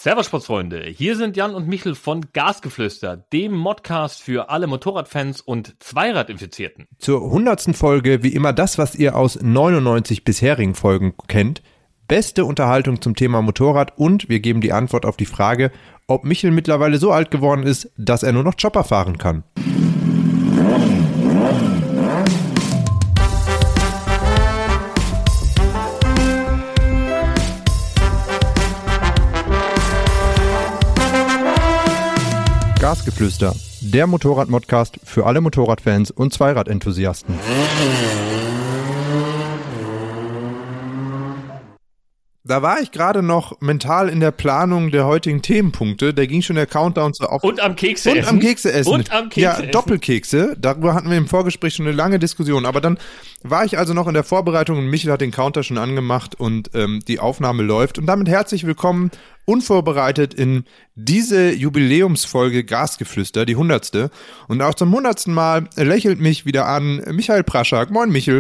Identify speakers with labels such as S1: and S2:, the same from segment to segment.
S1: Servus Sportsfreunde, hier sind Jan und Michel von Gasgeflüster, dem Modcast für alle Motorradfans und Zweiradinfizierten.
S2: Zur 100. Folge wie immer das, was ihr aus 99 bisherigen Folgen kennt. Beste Unterhaltung zum Thema Motorrad und wir geben die Antwort auf die Frage, ob Michel mittlerweile so alt geworden ist, dass er nur noch Chopper fahren kann. Gasgeflüster, der Motorrad-Modcast für alle Motorradfans und Zweiradenthusiasten. Da war ich gerade noch mental in der Planung der heutigen Themenpunkte. Da ging schon der Countdown so auf.
S1: Und am Kekse essen.
S2: Und am Kekse essen.
S1: Und am Kekse
S2: ja,
S1: essen.
S2: Doppelkekse. Darüber hatten wir im Vorgespräch schon eine lange Diskussion. Aber dann war ich also noch in der Vorbereitung und Michel hat den Counter schon angemacht und die Aufnahme läuft. Und damit herzlich willkommen, unvorbereitet in diese Jubiläumsfolge Gasgeflüster, die 100. Und auch zum 100. Mal lächelt mich wieder an Michael Praschak. Moin Michel.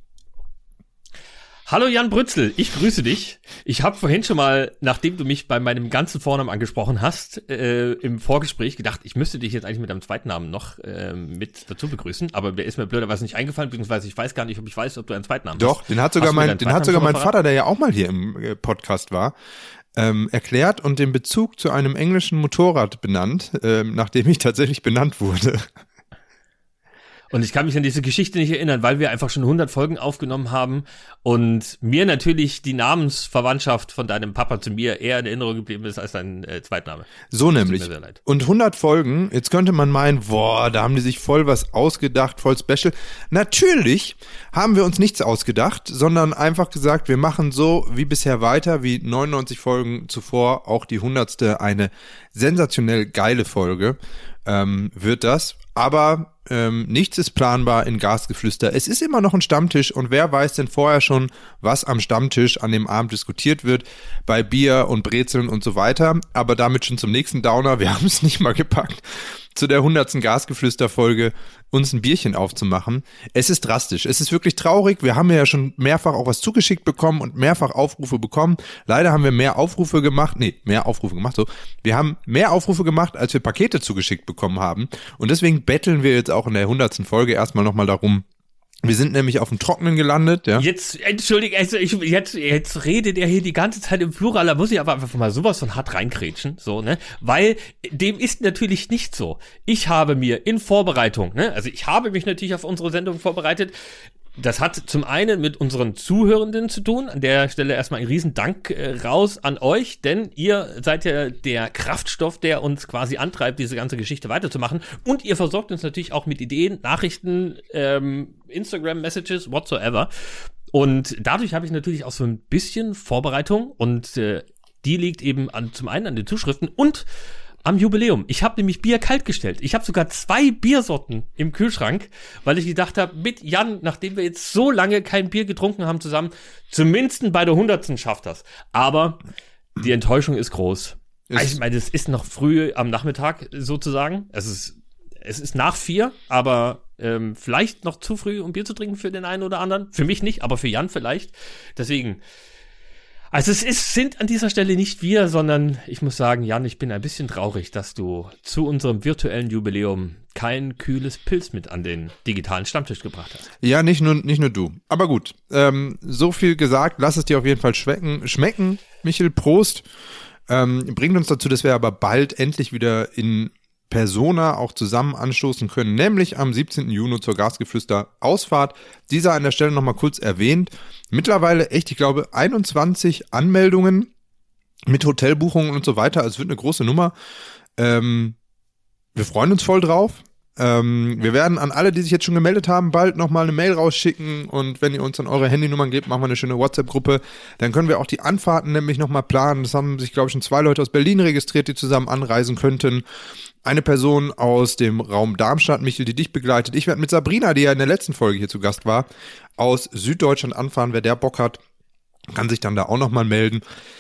S1: Hallo Jan Brützel, ich grüße dich. Ich habe vorhin schon mal, nachdem du mich bei meinem ganzen Vornamen angesprochen hast, im Vorgespräch gedacht, ich müsste dich jetzt eigentlich mit deinem Zweitnamen noch mit dazu begrüßen, aber der ist mir blöderweise nicht eingefallen, beziehungsweise ich weiß gar nicht, ob ich weiß, ob du einen Zweitnamen hast.
S2: Doch, den hat sogar mein Vater, der ja auch mal hier im Podcast war, erklärt und den Bezug zu einem englischen Motorrad benannt, nachdem ich tatsächlich benannt wurde.
S1: Und ich kann mich an diese Geschichte nicht erinnern, weil wir einfach schon 100 Folgen aufgenommen haben und mir natürlich die Namensverwandtschaft von deinem Papa zu mir eher in Erinnerung geblieben ist als dein Zweitname.
S2: So nämlich.
S1: Tut mir sehr leid.
S2: Und 100 Folgen, jetzt könnte man meinen, boah, da haben die sich voll was ausgedacht, voll special. Natürlich haben wir uns nichts ausgedacht, sondern einfach gesagt, wir machen so wie bisher weiter, wie 99 Folgen zuvor, auch die 100. eine sensationell geile Folge wird das. Aber nichts ist planbar in Gasgeflüster. Es ist immer noch ein Stammtisch und wer weiß denn vorher schon, was am Stammtisch an dem Abend diskutiert wird, bei Bier und Brezeln und so weiter. Aber damit schon zum nächsten Downer, wir haben es nicht mal gepackt, zu der 100. Gasgeflüster-Folge uns ein Bierchen aufzumachen. Es ist drastisch, es ist wirklich traurig. Wir haben ja schon mehrfach auch was zugeschickt bekommen und mehrfach Aufrufe bekommen. Leider haben wir mehr Aufrufe gemacht, Wir haben mehr Aufrufe gemacht, als wir Pakete zugeschickt bekommen haben. Und deswegen betteln wir jetzt auch in der 100. Folge erstmal nochmal darum. Wir sind nämlich auf dem Trockenen gelandet, ja.
S1: Jetzt, entschuldige, also jetzt redet er hier die ganze Zeit im Plural, da muss ich aber einfach mal sowas von hart reinkrätschen, so, ne, weil dem ist natürlich nicht so. Ich habe mir in Vorbereitung, ne, also ich habe mich natürlich auf unsere Sendung vorbereitet. Das hat zum einen mit unseren Zuhörenden zu tun. An der Stelle erstmal ein Riesendank raus an euch, denn ihr seid ja der Kraftstoff, der uns quasi antreibt, diese ganze Geschichte weiterzumachen. Und ihr versorgt uns natürlich auch mit Ideen, Nachrichten, Instagram-Messages, whatsoever. Und dadurch habe ich natürlich auch so ein bisschen Vorbereitung und die liegt eben zum einen an den Zuschriften und am Jubiläum. Ich habe nämlich Bier kalt gestellt. Ich habe sogar 2 Biersorten im Kühlschrank, weil ich gedacht habe, mit Jan, nachdem wir jetzt so lange kein Bier getrunken haben zusammen, zumindest bei der 100. schafft das. Aber die Enttäuschung ist groß. Ich meine, es ist noch früh am Nachmittag sozusagen. Es ist nach 4, aber vielleicht noch zu früh, um Bier zu trinken für den einen oder anderen. Für mich nicht, aber für Jan vielleicht. Deswegen. Also sind an dieser Stelle nicht wir, sondern ich muss sagen, Jan, ich bin ein bisschen traurig, dass du zu unserem virtuellen Jubiläum kein kühles Pilz mit an den digitalen Stammtisch gebracht hast.
S2: Ja, nicht nur du. Aber gut, so viel gesagt, lass es dir auf jeden Fall schmecken. Michel, Prost. Bringt uns dazu, dass wir aber bald endlich wieder in Persona auch zusammen anstoßen können, nämlich am 17. Juni zur Gasgeflüster-Ausfahrt. Dieser an der Stelle nochmal kurz erwähnt. Mittlerweile echt, ich glaube, 21 Anmeldungen mit Hotelbuchungen und so weiter. Also es wird eine große Nummer. Wir freuen uns voll drauf. Wir werden an alle, die sich jetzt schon gemeldet haben, bald nochmal eine Mail rausschicken und wenn ihr uns dann eure Handynummern gebt, machen wir eine schöne WhatsApp-Gruppe. Dann können wir auch die Anfahrten nämlich nochmal planen. Das haben sich, glaube ich, schon 2 Leute aus Berlin registriert, die zusammen anreisen könnten. Eine Person aus dem Raum Darmstadt, Michel, die dich begleitet. Ich werde mit Sabrina, die ja in der letzten Folge hier zu Gast war, aus Süddeutschland anfahren. Wer der Bock hat, kann sich dann da auch nochmal melden.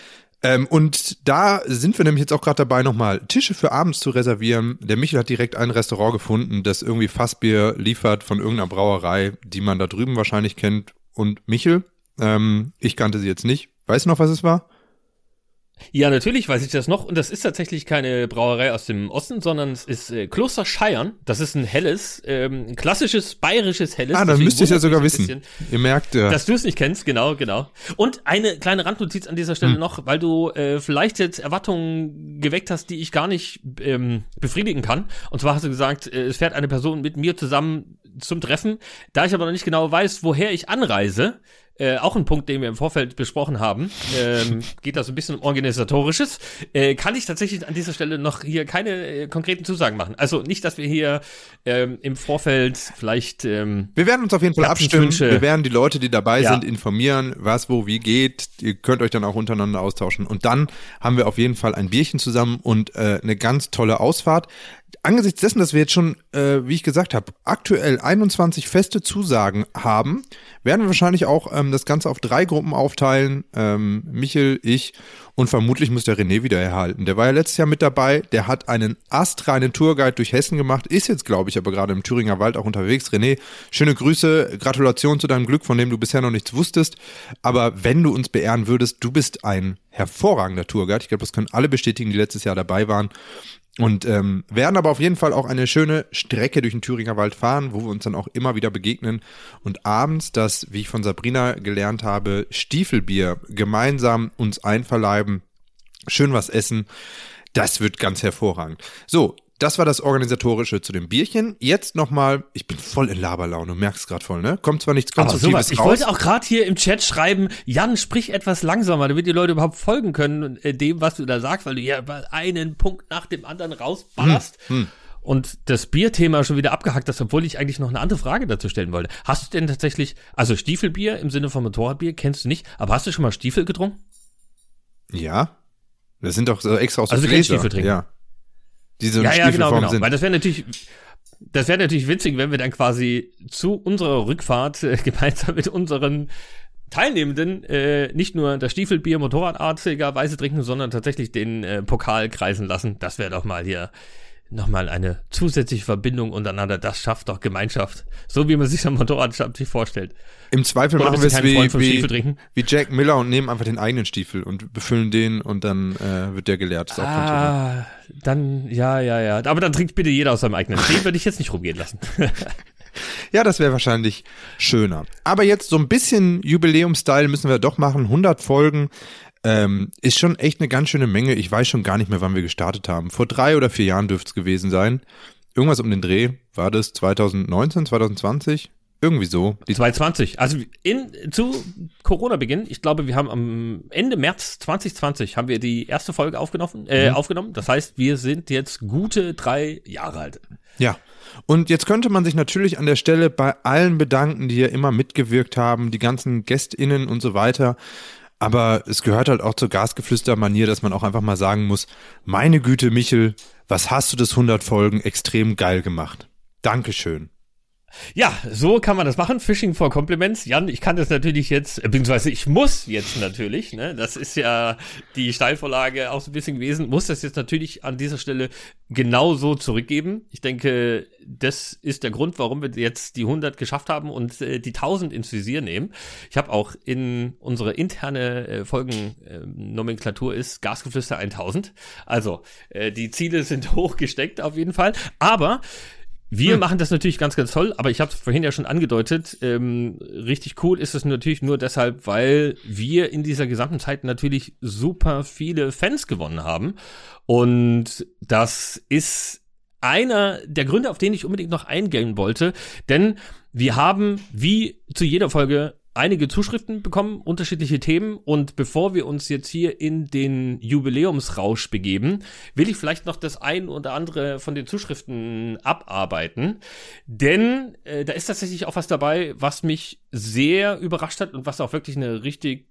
S2: Und da sind wir nämlich jetzt auch gerade dabei, nochmal Tische für abends zu reservieren. Der Michel hat direkt ein Restaurant gefunden, das irgendwie Fassbier liefert von irgendeiner Brauerei, die man da drüben wahrscheinlich kennt. Und Michel, ich kannte sie jetzt nicht. Weißt du noch, was es war?
S1: Ja, natürlich weiß ich das noch. Und das ist tatsächlich keine Brauerei aus dem Osten, sondern es ist Kloster Scheiern. Das ist ein helles, ein klassisches bayerisches helles.
S2: Dann müsste ich ja sogar wissen. Ihr merkt ja.
S1: Dass du es nicht kennst, genau. Und eine kleine Randnotiz an dieser Stelle noch, weil du vielleicht jetzt Erwartungen geweckt hast, die ich gar nicht befriedigen kann. Und zwar hast du gesagt, es fährt eine Person mit mir zusammen zum Treffen. Da ich aber noch nicht genau weiß, woher ich anreise, auch ein Punkt, den wir im Vorfeld besprochen haben, geht das ein bisschen um Organisatorisches, kann ich tatsächlich an dieser Stelle noch hier keine konkreten Zusagen machen. Also nicht, dass wir hier im Vorfeld vielleicht
S2: wir werden uns auf jeden Fall abstimmen. Wir werden die Leute, die dabei sind, informieren, was, wo, wie geht. Ihr könnt euch dann auch untereinander austauschen. Und dann haben wir auf jeden Fall ein Bierchen zusammen und eine ganz tolle Ausfahrt. Angesichts dessen, dass wir jetzt schon, wie ich gesagt habe, aktuell 21 feste Zusagen haben, werden wir wahrscheinlich auch das Ganze auf 3 Gruppen aufteilen. Michel, ich und vermutlich muss der René wieder erhalten. Der war ja letztes Jahr mit dabei. Der hat einen astreinen Tourguide durch Hessen gemacht, ist jetzt, glaube ich, aber gerade im Thüringer Wald auch unterwegs. René, schöne Grüße, Gratulation zu deinem Glück, von dem du bisher noch nichts wusstest. Aber wenn du uns beehren würdest, du bist ein hervorragender Tourguide. Ich glaube, das können alle bestätigen, die letztes Jahr dabei waren. Und werden aber auf jeden Fall auch eine schöne Strecke durch den Thüringer Wald fahren, wo wir uns dann auch immer wieder begegnen und abends das, wie ich von Sabrina gelernt habe, Stiefelbier gemeinsam uns einverleiben, schön was essen. Das wird ganz hervorragend. So, das war das Organisatorische zu dem Bierchen. Jetzt nochmal, ich bin voll in Laberlaune, merkst gerade voll, ne? Kommt zwar nichts Konstruktives raus.
S1: Ich wollte auch gerade hier im Chat schreiben, Jan, sprich etwas langsamer, damit die Leute überhaupt folgen können dem, was du da sagst, weil du ja einen Punkt nach dem anderen rausballerst. Und das Bierthema schon wieder abgehackt hast, obwohl ich eigentlich noch eine andere Frage dazu stellen wollte. Hast du denn tatsächlich, also Stiefelbier im Sinne von Motorradbier kennst du nicht, aber hast du schon mal Stiefel getrunken?
S2: Ja. Das sind doch so extra aus
S1: der Gläser. Also du kennst Stiefel trinken?
S2: Ja.
S1: Genau. Sind. Weil das wäre natürlich witzig, wenn wir dann quasi zu unserer Rückfahrt gemeinsam mit unseren Teilnehmenden nicht nur das Stiefelbier motorradartigerweise trinken, sondern tatsächlich den Pokal kreisen lassen. Das wäre doch mal hier nochmal eine zusätzliche Verbindung untereinander. Das schafft doch Gemeinschaft. So wie man sich am Motorradstammtisch vorstellt.
S2: Im Zweifel machen wir es wie Jack Miller und nehmen einfach den eigenen Stiefel und befüllen den und dann wird der geleert. Das ist auch
S1: dann, ja. Aber dann trinkt bitte jeder aus seinem eigenen. Den würde ich jetzt nicht rumgehen lassen.
S2: Ja, das wäre wahrscheinlich schöner. Aber jetzt so ein bisschen Jubiläum-Style müssen wir doch machen. 100 Folgen. Ist schon echt eine ganz schöne Menge. Ich weiß schon gar nicht mehr, wann wir gestartet haben. Vor 3 oder 4 Jahren dürfte es gewesen sein. Irgendwas um den Dreh. War das 2019, 2020? Irgendwie so.
S1: 2020. Also zu Corona-Beginn, ich glaube, wir haben am Ende März 2020 haben wir die erste Folge aufgenommen. Das heißt, wir sind jetzt gute 3 Jahre alt.
S2: Ja. Und jetzt könnte man sich natürlich an der Stelle bei allen bedanken, die ja immer mitgewirkt haben, die ganzen GästInnen und so weiter. Aber es gehört halt auch zur Gasgeflüster-Manier, dass man auch einfach mal sagen muss, meine Güte, Michel, was hast du das 100 Folgen extrem geil gemacht. Dankeschön.
S1: Ja, so kann man das machen. Fishing for Compliments. Jan, ich kann das natürlich jetzt, beziehungsweise ich muss jetzt natürlich, ne, das ist ja die Steilvorlage auch so ein bisschen gewesen, muss das jetzt natürlich an dieser Stelle genauso zurückgeben. Ich denke, das ist der Grund, warum wir jetzt die 100 geschafft haben und die 1000 ins Visier nehmen. Ich habe auch in unsere interne Folgennomenklatur ist Gasgeflüster 1000. Also, die Ziele sind hoch gesteckt auf jeden Fall. Aber wir machen das natürlich ganz, ganz toll, aber ich habe es vorhin ja schon angedeutet, richtig cool ist es natürlich nur deshalb, weil wir in dieser gesamten Zeit natürlich super viele Fans gewonnen haben und das ist einer der Gründe, auf den ich unbedingt noch eingehen wollte, denn wir haben wie zu jeder Folge einige Zuschriften bekommen, unterschiedliche Themen und bevor wir uns jetzt hier in den Jubiläumsrausch begeben, will ich vielleicht noch das ein oder andere von den Zuschriften abarbeiten, denn da ist tatsächlich auch was dabei, was mich sehr überrascht hat und was auch wirklich eine richtig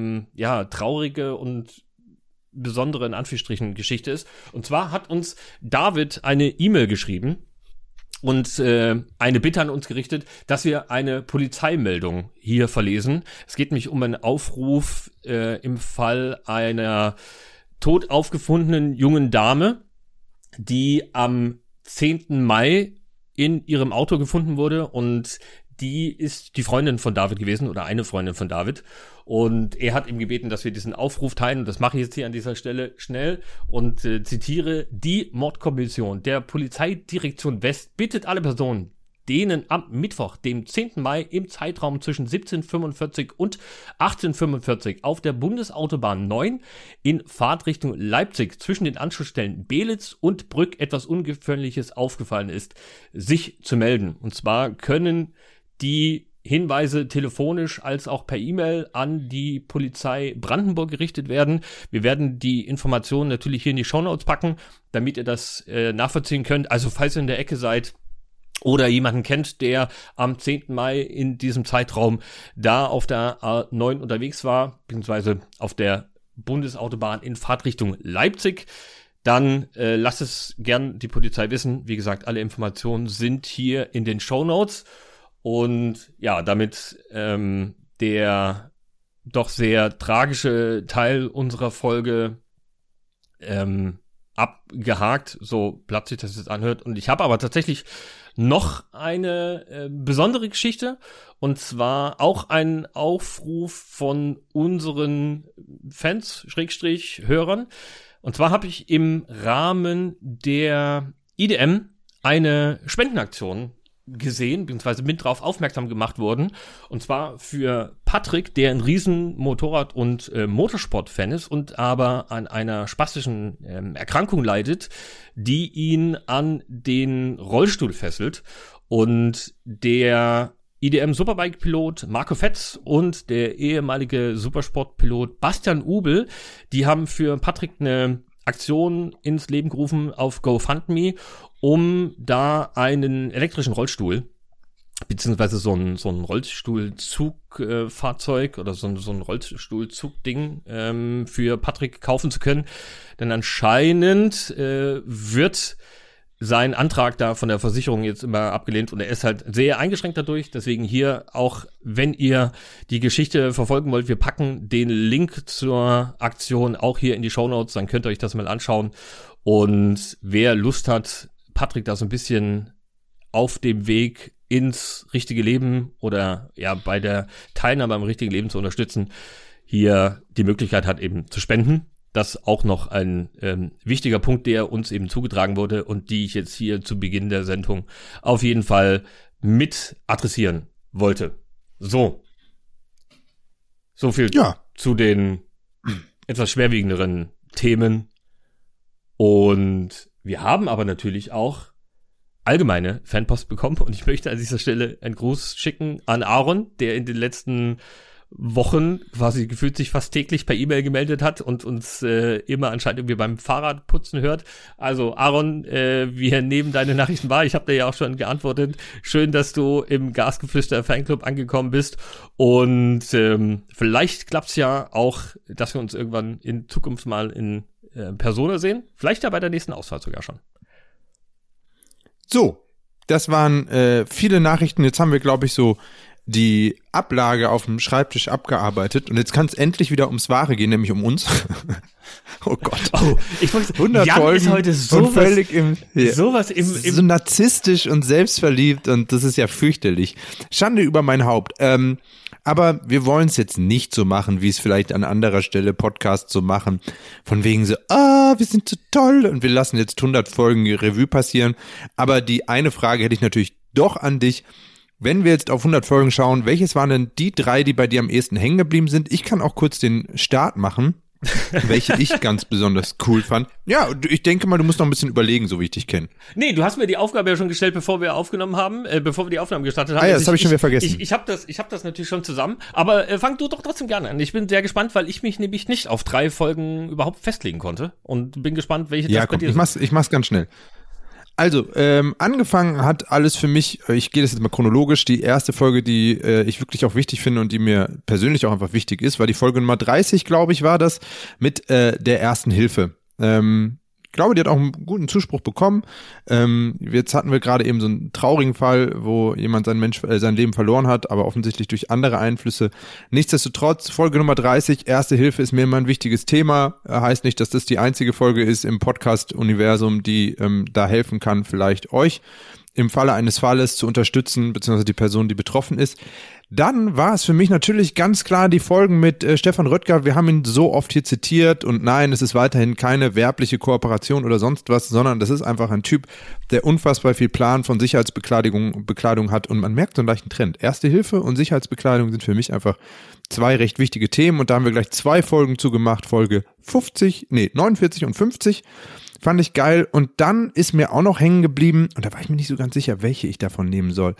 S1: traurige und besondere, in Anführungsstrichen, Geschichte ist. Und zwar hat uns David eine E-Mail geschrieben und eine Bitte an uns gerichtet, dass wir eine Polizeimeldung hier verlesen. Es geht nämlich um einen Aufruf im Fall einer tot aufgefundenen jungen Dame, die am 10. Mai in ihrem Auto gefunden wurde und die ist die Freundin von David gewesen oder eine Freundin von David. Und er hat ihm gebeten, dass wir diesen Aufruf teilen. Und das mache ich jetzt hier an dieser Stelle schnell und zitiere: Die Mordkommission der Polizeidirektion West bittet alle Personen, denen am Mittwoch, dem 10. Mai im Zeitraum zwischen 17:45 und 18:45 auf der Bundesautobahn 9 in Fahrtrichtung Leipzig zwischen den Anschlussstellen Beelitz und Brück etwas Ungewöhnliches aufgefallen ist, sich zu melden. Und zwar können die Hinweise telefonisch als auch per E-Mail an die Polizei Brandenburg gerichtet werden. Wir werden die Informationen natürlich hier in die Shownotes packen, damit ihr das nachvollziehen könnt. Also falls ihr in der Ecke seid oder jemanden kennt, der am 10. Mai in diesem Zeitraum da auf der A9 unterwegs war, beziehungsweise auf der Bundesautobahn in Fahrtrichtung Leipzig, dann lasst es gern die Polizei wissen. Wie gesagt, alle Informationen sind hier in den Shownotes. Und ja, damit der doch sehr tragische Teil unserer Folge abgehakt, so platt sich das jetzt anhört. Und ich habe aber tatsächlich noch eine besondere Geschichte, und zwar auch ein Aufruf von unseren Fans, Hörern. Und zwar habe ich im Rahmen der IDM eine Spendenaktion gesehen, beziehungsweise mit drauf aufmerksam gemacht worden. Und zwar für Patrick, der ein riesen Motorrad- und Motorsport-Fan ist und aber an einer spastischen Erkrankung leidet, die ihn an den Rollstuhl fesselt. Und der IDM-Superbike-Pilot Marco Fetz und der ehemalige Supersportpilot Bastian Ubel, die haben für Patrick eine Aktion ins Leben gerufen auf GoFundMe, um da einen elektrischen Rollstuhl, beziehungsweise so ein Rollstuhlzugfahrzeug oder so ein Rollstuhlzugding für Patrick kaufen zu können. Denn anscheinend wird sein Antrag da von der Versicherung jetzt immer abgelehnt und er ist halt sehr eingeschränkt dadurch. Deswegen hier auch, wenn ihr die Geschichte verfolgen wollt, wir packen den Link zur Aktion auch hier in die Shownotes, dann könnt ihr euch das mal anschauen. Und wer Lust hat, Patrick da so ein bisschen auf dem Weg ins richtige Leben oder ja bei der Teilnahme am richtigen Leben zu unterstützen, hier die Möglichkeit hat eben zu spenden. Das auch noch ein wichtiger Punkt, der uns eben zugetragen wurde und die ich jetzt hier zu Beginn der Sendung auf jeden Fall mit adressieren wollte. So viel zu den etwas schwerwiegenderen Themen. Und wir haben aber natürlich auch allgemeine Fanpost bekommen und ich möchte an dieser Stelle einen Gruß schicken an Aaron, der in den letzten Wochen quasi gefühlt sich fast täglich per E-Mail gemeldet hat und uns immer anscheinend irgendwie beim Fahrradputzen hört. Also Aaron, wir nehmen deine Nachrichten wahr. Ich habe dir ja auch schon geantwortet. Schön, dass du im Gasgeflüster Fanclub angekommen bist und vielleicht klappt's ja auch, dass wir uns irgendwann in Zukunft mal in Persona sehen. Vielleicht ja bei der nächsten Ausfahrt sogar schon.
S2: So, das waren viele Nachrichten. Jetzt haben wir, glaube ich, so die Ablage auf dem Schreibtisch abgearbeitet und jetzt kann es endlich wieder ums Wahre gehen, nämlich um uns. Oh Gott.
S1: Oh, ich wollte
S2: 100
S1: Jan
S2: Folgen
S1: ist heute sowas,
S2: völlig
S1: sowas im
S2: so narzisstisch und selbstverliebt und das ist ja fürchterlich. Schande über mein Haupt. Aber wir wollen es jetzt nicht so machen, wie es vielleicht an anderer Stelle Podcasts so machen. Von wegen so, wir sind so toll und wir lassen jetzt 100 Folgen Revue passieren. Aber die eine Frage hätte ich natürlich doch an dich. Wenn wir jetzt auf 100 Folgen schauen, welches waren denn die 3, die bei dir am ehesten hängen geblieben sind? Ich kann auch kurz den Start machen, welche ich ganz besonders cool fand. Ja, ich denke mal, du musst noch ein bisschen überlegen, so wie ich dich kenne.
S1: Nee, du hast mir die Aufgabe ja schon gestellt, bevor wir aufgenommen haben, bevor wir die Aufnahme gestartet haben.
S2: Ja, das habe ich schon wieder vergessen.
S1: Ich habe das natürlich schon zusammen, aber fang du doch trotzdem gerne an. Ich bin sehr gespannt, weil ich mich nämlich nicht auf 3 Folgen überhaupt festlegen konnte und bin gespannt, welche
S2: das bei dir sind. Ich mach's ganz schnell. Also, angefangen hat alles für mich, ich gehe das jetzt mal chronologisch, die erste Folge, die ich wirklich auch wichtig finde und die mir persönlich auch einfach wichtig ist, war die Folge Nummer 30, glaube ich, war das, mit der Ersten Hilfe. glaube, die hat auch einen guten Zuspruch bekommen. Jetzt hatten wir gerade eben so einen traurigen Fall, wo jemand sein Leben verloren hat, aber offensichtlich durch andere Einflüsse. Nichtsdestotrotz, Folge Nummer 30, Erste Hilfe ist mir immer ein wichtiges Thema. Heißt nicht, dass das die einzige Folge ist im Podcast-Universum, die da helfen kann, vielleicht euch im Falle eines Falles zu unterstützen, beziehungsweise die Person, die betroffen ist. Dann war es für mich natürlich ganz klar die Folgen mit Stefan Röttger. Wir haben ihn so oft hier zitiert und nein, es ist weiterhin keine werbliche Kooperation oder sonst was, sondern das ist einfach ein Typ, der unfassbar viel Plan von Sicherheitsbekleidung hat und man merkt so einen leichten Trend. Erste Hilfe und Sicherheitsbekleidung sind für mich einfach zwei recht wichtige Themen und da haben wir gleich 2 Folgen zugemacht, Folge 49 und 50. Fand ich geil. Und dann ist mir auch noch hängen geblieben, und da war ich mir nicht so ganz sicher, welche ich davon nehmen soll.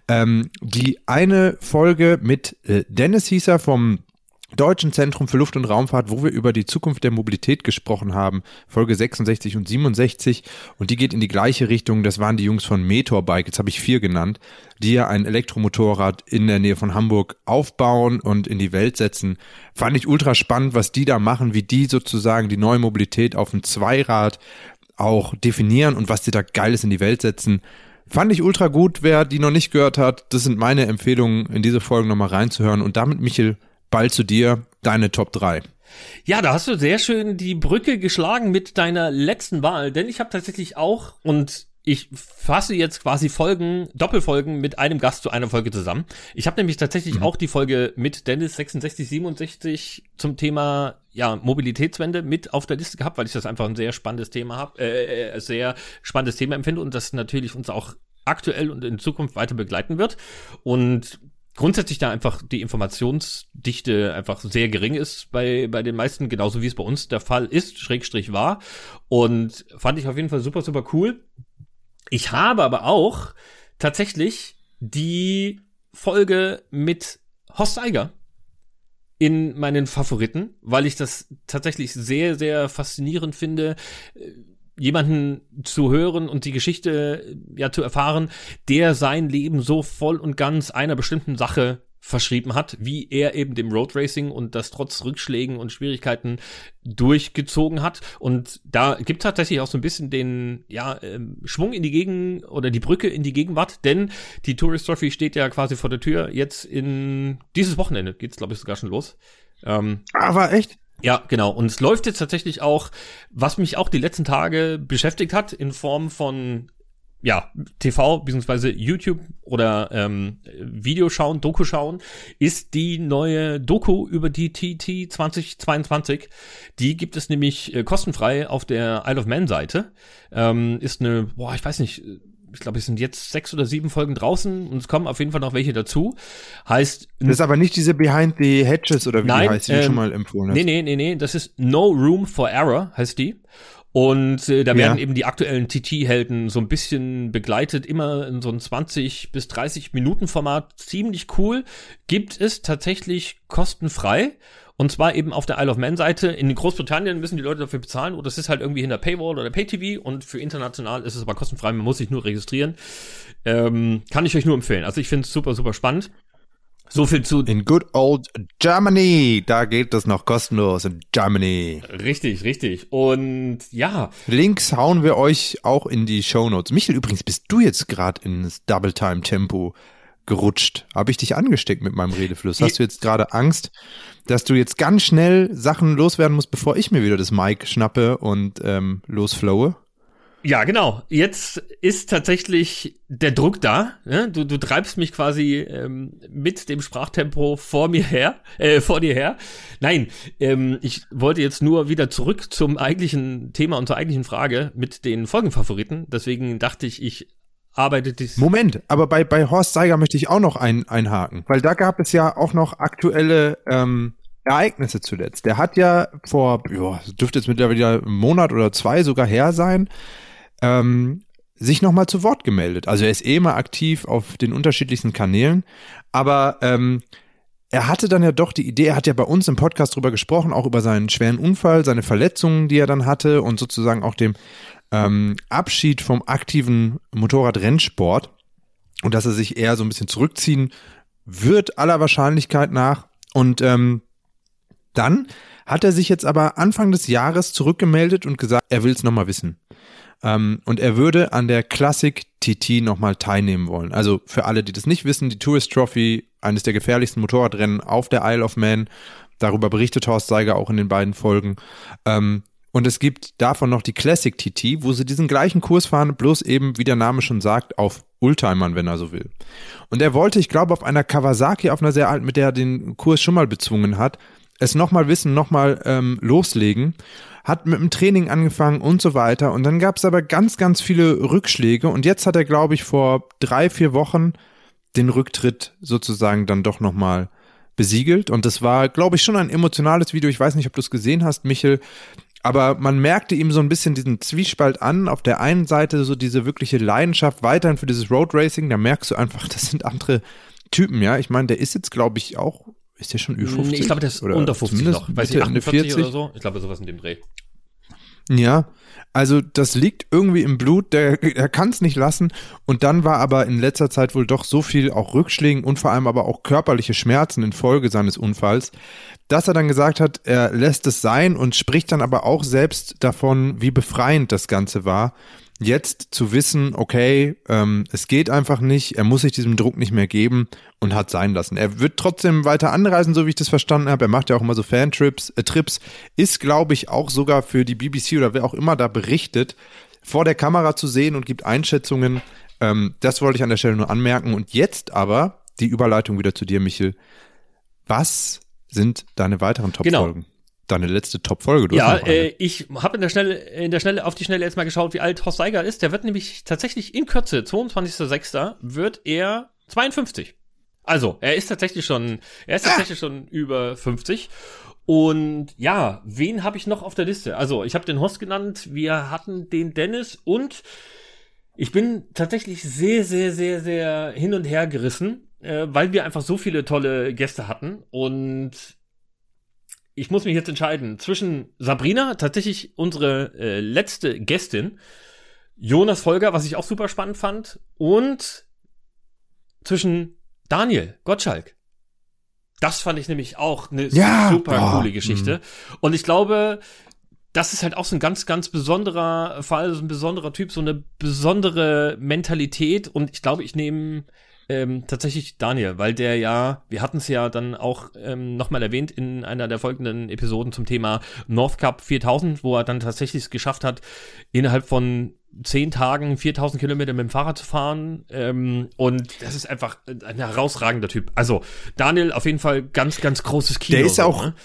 S2: Die eine Folge mit Dennis hieß er vom Deutschen Zentrum für Luft- und Raumfahrt, wo wir über die Zukunft der Mobilität gesprochen haben, Folge 66 und 67, und die geht in die gleiche Richtung. Das waren die Jungs von Meteorbike, jetzt habe ich 4 genannt, die ja ein Elektromotorrad in der Nähe von Hamburg aufbauen und in die Welt setzen. Fand ich ultra spannend, was die da machen, wie die sozusagen die neue Mobilität auf ein Zweirad auch definieren und was die da Geiles in die Welt setzen. Fand ich ultra gut. Wer die noch nicht gehört hat, das sind meine Empfehlungen, in diese Folgen nochmal reinzuhören. Und damit, Michel, bald zu dir, deine Top 3.
S1: Ja, da hast du sehr schön die Brücke geschlagen mit deiner letzten Wahl, denn ich habe tatsächlich auch, und ich fasse jetzt quasi Doppelfolgen mit einem Gast zu einer Folge zusammen. Ich habe nämlich tatsächlich auch die Folge mit Dennis 66, 67 zum Thema Mobilitätswende mit auf der Liste gehabt, weil ich das einfach ein sehr spannendes Thema empfinde und das natürlich uns auch aktuell und in Zukunft weiter begleiten wird. Und grundsätzlich da einfach die Informationsdichte einfach sehr gering ist bei den meisten, genauso wie es bei uns der Fall ist, / war. Und fand ich auf jeden Fall super, super cool. Ich habe aber auch tatsächlich die Folge mit Horst Eiger in meinen Favoriten, weil ich das tatsächlich sehr, sehr faszinierend finde, jemanden zu hören und die Geschichte zu erfahren, der sein Leben so voll und ganz einer bestimmten Sache verschrieben hat, wie er eben dem Roadracing und das trotz Rückschlägen und Schwierigkeiten durchgezogen hat. Und da gibt es tatsächlich auch so ein bisschen den Schwung in die Gegend oder die Brücke in die Gegenwart, denn die Tourist Trophy steht ja quasi vor der Tür. Jetzt in dieses Wochenende geht's, glaube ich, sogar schon los.
S2: Aber echt?
S1: Ja, genau. Und es läuft jetzt tatsächlich auch, was mich auch die letzten Tage beschäftigt hat, in Form von TV bzw. YouTube oder Video schauen, Doku schauen, ist die neue Doku über die TT 2022. Die gibt es nämlich kostenfrei auf der Isle of Man Seite. Ist eine, ich weiß nicht, ich glaube, es sind jetzt 6 oder 7 Folgen draußen und es kommen auf jeden Fall noch welche dazu. Heißt,
S2: das ist aber nicht diese Behind the Hedges oder wie die heißt, die du schon mal empfohlen hast.
S1: Nee, das ist No Room for Error, heißt die. Und da werden eben die aktuellen TT-Helden so ein bisschen begleitet, immer in so ein 20 bis 30 Minuten Format, ziemlich cool. Gibt es tatsächlich kostenfrei. Und zwar eben auf der Isle of Man Seite. In Großbritannien müssen die Leute dafür bezahlen oder es ist halt irgendwie hinter Paywall oder Pay-TV und für international ist es aber kostenfrei, man muss sich nur registrieren. Kann ich euch nur empfehlen. Also ich finde es super, super spannend. So viel zu...
S2: In good old Germany, da geht das noch kostenlos in Germany.
S1: Richtig. Und
S2: Links hauen wir euch auch in die Shownotes. Michel, übrigens, bist du jetzt gerade ins Double-Time-Tempo gerutscht? Habe ich dich angesteckt mit meinem Redefluss? Hast du jetzt gerade Angst, dass du jetzt ganz schnell Sachen loswerden musst, bevor ich mir wieder das Mic schnappe und losflowe?
S1: Ja, genau. Jetzt ist tatsächlich der Druck da. Ne? Du treibst mich quasi mit dem Sprachtempo vor dir her. Nein, ich wollte jetzt nur wieder zurück zum eigentlichen Thema und zur eigentlichen Frage mit den Folgenfavoriten. Deswegen dachte ich arbeite dies.
S2: Moment, aber bei Horst Seiger möchte ich auch noch einhaken, weil da gab es ja auch noch aktuelle Ereignisse zuletzt. Der hat ja dürfte jetzt mittlerweile wieder 1 Monat oder 2 sogar her sein, sich nochmal zu Wort gemeldet. Also er ist immer aktiv auf den unterschiedlichsten Kanälen, aber er hatte dann ja doch die Idee, er hat ja bei uns im Podcast drüber gesprochen, auch über seinen schweren Unfall, seine Verletzungen, die er dann hatte und sozusagen auch dem Abschied vom aktiven Motorradrennsport und dass er sich eher so ein bisschen zurückziehen wird, aller Wahrscheinlichkeit nach. Und Dann hat er sich jetzt aber Anfang des Jahres zurückgemeldet und gesagt, er will es nochmal wissen. Und er würde an der Classic TT nochmal teilnehmen wollen. Also für alle, die das nicht wissen, die Tourist Trophy, eines der gefährlichsten Motorradrennen auf der Isle of Man. Darüber berichtet Horst Seiger auch in den beiden Folgen. Und es gibt davon noch die Classic TT, wo sie diesen gleichen Kurs fahren, bloß eben, wie der Name schon sagt, auf Oldtimern, wenn er so will. Und er wollte, ich glaube, auf einer Kawasaki, auf einer sehr alten, mit der er den Kurs schon mal bezwungen hat, es nochmal wissen, nochmal loslegen, hat mit dem Training angefangen und so weiter. Und dann gab es aber ganz, ganz viele Rückschläge. Und jetzt hat er, glaube ich, vor 3-4 Wochen den Rücktritt sozusagen dann doch nochmal besiegelt. Und das war, glaube ich, schon ein emotionales Video. Ich weiß nicht, ob du es gesehen hast, Michel. Aber man merkte ihm so ein bisschen diesen Zwiespalt an. Auf der einen Seite so diese wirkliche Leidenschaft weiterhin für dieses Road Racing. Da merkst du einfach, das sind andere Typen, ja. Ich meine, der ist jetzt, glaube ich, auch, ist der schon Ü50?
S1: Ich glaube, der ist unter 50 noch. Weiß ich, 48 oder so? Ich glaube, sowas in dem Dreh.
S2: Ja, also das liegt irgendwie im Blut, der kann es nicht lassen. Und dann war aber in letzter Zeit wohl doch so viel auch Rückschlägen und vor allem aber auch körperliche Schmerzen infolge seines Unfalls, dass er dann gesagt hat, er lässt es sein und spricht dann aber auch selbst davon, wie befreiend das Ganze war. Jetzt zu wissen, okay, es geht einfach nicht, er muss sich diesem Druck nicht mehr geben und hat sein lassen. Er wird trotzdem weiter anreisen, so wie ich das verstanden habe. Er macht ja auch immer so Trips, ist, glaube ich, auch sogar für die BBC oder wer auch immer da berichtet, vor der Kamera zu sehen und gibt Einschätzungen. Das wollte ich an der Stelle nur anmerken. Und jetzt aber die Überleitung wieder zu dir, Michel. Was sind deine weiteren Top-Folgen? Genau. Deine letzte Top-Folge.
S1: Ich habe auf die Schnelle jetzt mal geschaut, wie alt Horst Seiger ist. Der wird nämlich tatsächlich in Kürze, 22.06. wird er 52. Also, er ist tatsächlich schon über 50. Und ja, wen habe ich noch auf der Liste? Also, ich habe den Horst genannt, wir hatten den Dennis und ich bin tatsächlich sehr, sehr, sehr, sehr hin und her gerissen, weil wir einfach so viele tolle Gäste hatten und ich muss mich jetzt entscheiden zwischen Sabrina, tatsächlich unsere letzte Gästin, Jonas Folger, was ich auch super spannend fand, und zwischen Daniel Gottschalk. Das fand ich nämlich auch eine super coole Geschichte. Und ich glaube, das ist halt auch so ein ganz, ganz besonderer Fall, so ein besonderer Typ, so eine besondere Mentalität. Und ich glaube, ich nehme tatsächlich Daniel, weil der ja, wir hatten es ja dann auch nochmal erwähnt in einer der folgenden Episoden zum Thema North Cup 4000, wo er dann tatsächlich es geschafft hat, innerhalb von 10 Tagen 4000 Kilometer mit dem Fahrrad zu fahren. Und das ist einfach ein herausragender Typ. Also Daniel auf jeden Fall ganz, ganz großes Kino.
S2: Der ist auch, ne?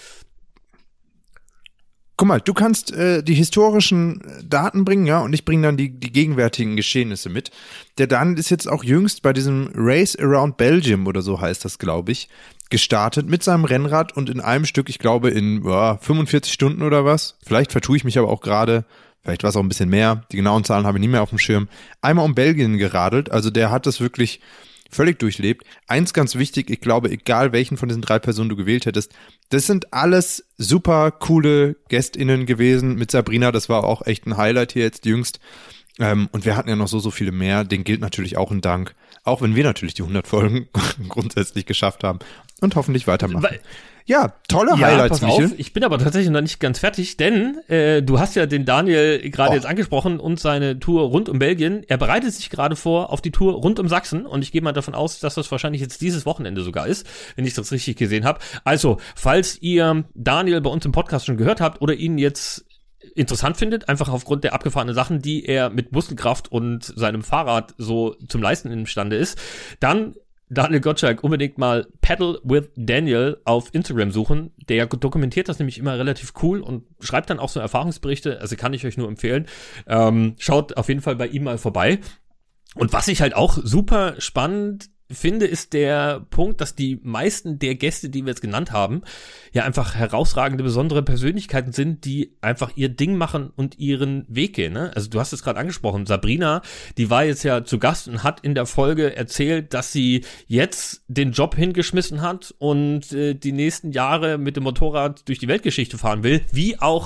S2: Guck mal, du kannst die historischen Daten bringen, ja, und ich bringe dann die gegenwärtigen Geschehnisse mit. Der Daniel ist jetzt auch jüngst bei diesem Race Around Belgium oder so heißt das, glaube ich, gestartet mit seinem Rennrad und in einem Stück, ich glaube in 45 Stunden oder was. Vielleicht vertue ich mich aber auch gerade. Vielleicht war es auch ein bisschen mehr. Die genauen Zahlen habe ich nie mehr auf dem Schirm. Einmal um Belgien geradelt. Also der hat das wirklich völlig durchlebt. Eins ganz wichtig, ich glaube, egal welchen von diesen 3 Personen du gewählt hättest, das sind alles super coole GästInnen gewesen. Mit Sabrina, das war auch echt ein Highlight hier jetzt jüngst. Und wir hatten ja noch so viele mehr. Denen gilt natürlich auch ein Dank. Auch wenn wir natürlich die 100 Folgen grundsätzlich geschafft haben und hoffentlich weitermachen. Ja, tolle Highlights, Michel.
S1: Ich bin aber tatsächlich noch nicht ganz fertig, denn du hast ja den Daniel gerade jetzt angesprochen und seine Tour rund um Belgien. Er bereitet sich gerade vor auf die Tour rund um Sachsen und ich gehe mal davon aus, dass das wahrscheinlich jetzt dieses Wochenende sogar ist, wenn ich das richtig gesehen habe. Also, falls ihr Daniel bei uns im Podcast schon gehört habt oder ihn jetzt interessant findet, einfach aufgrund der abgefahrenen Sachen, die er mit Muskelkraft und seinem Fahrrad so zum Leisten imstande ist, dann Daniel Gottschalk unbedingt mal Paddle with Daniel auf Instagram suchen. Der dokumentiert das nämlich immer relativ cool und schreibt dann auch so Erfahrungsberichte. Also kann ich euch nur empfehlen. Schaut auf jeden Fall bei ihm mal vorbei. Und was ich halt auch super spannend finde, ist der Punkt, dass die meisten der Gäste, die wir jetzt genannt haben, ja einfach herausragende, besondere Persönlichkeiten sind, die einfach ihr Ding machen und ihren Weg gehen. Ne? Also du hast es gerade angesprochen, Sabrina, die war jetzt ja zu Gast und hat in der Folge erzählt, dass sie jetzt den Job hingeschmissen hat und die nächsten Jahre mit dem Motorrad durch die Weltgeschichte fahren will, wie auch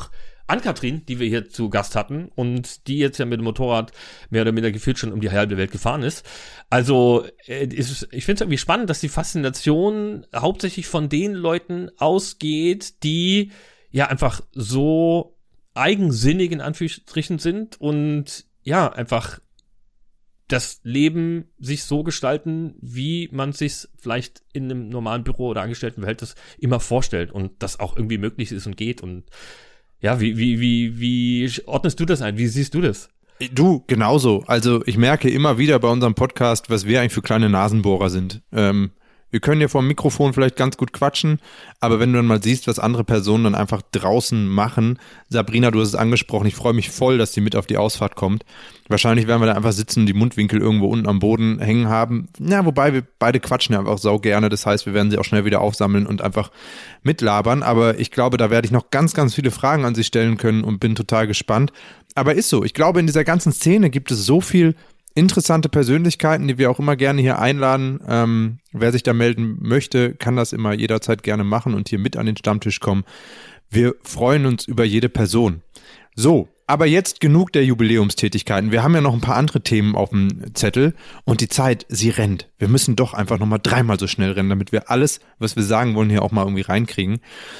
S1: Ann-Kathrin, die wir hier zu Gast hatten und die jetzt ja mit dem Motorrad mehr oder minder gefühlt schon um die halbe Welt gefahren ist. Also ich finde es irgendwie spannend, dass die Faszination hauptsächlich von den Leuten ausgeht, die ja einfach so eigensinnig in Anführungsstrichen sind und ja, einfach das Leben sich so gestalten, wie man sich vielleicht in einem normalen Büro oder Angestelltenverhältnis immer vorstellt und das auch irgendwie möglich ist und geht. Und ja, wie ordnest du das ein? Wie siehst du das?
S2: Du, genauso. Also ich merke immer wieder bei unserem Podcast, was wir eigentlich für kleine Nasenbohrer sind. Wir können ja vor dem Mikrofon vielleicht ganz gut quatschen, aber wenn du dann mal siehst, was andere Personen dann einfach draußen machen, Sabrina, du hast es angesprochen, ich freue mich voll, dass die mit auf die Ausfahrt kommt. Wahrscheinlich werden wir da einfach sitzen und die Mundwinkel irgendwo unten am Boden hängen haben. Ja, wobei wir beide quatschen ja einfach sau gerne, das heißt, wir werden sie auch schnell wieder aufsammeln und einfach mitlabern, aber ich glaube, da werde ich noch ganz, ganz viele Fragen an sie stellen können und bin total gespannt. Aber ist so, ich glaube, in dieser ganzen Szene gibt es so viel interessante Persönlichkeiten, die wir auch immer gerne hier einladen. Wer sich da melden möchte, kann das immer jederzeit gerne machen und hier mit an den Stammtisch kommen. Wir freuen uns über jede Person. So, aber jetzt genug der Jubiläumstätigkeiten. Wir haben ja noch ein paar andere Themen auf dem Zettel und die Zeit, sie rennt. Wir müssen doch einfach nochmal 3-mal so schnell rennen, damit wir alles, was wir sagen wollen, hier auch mal irgendwie reinkriegen.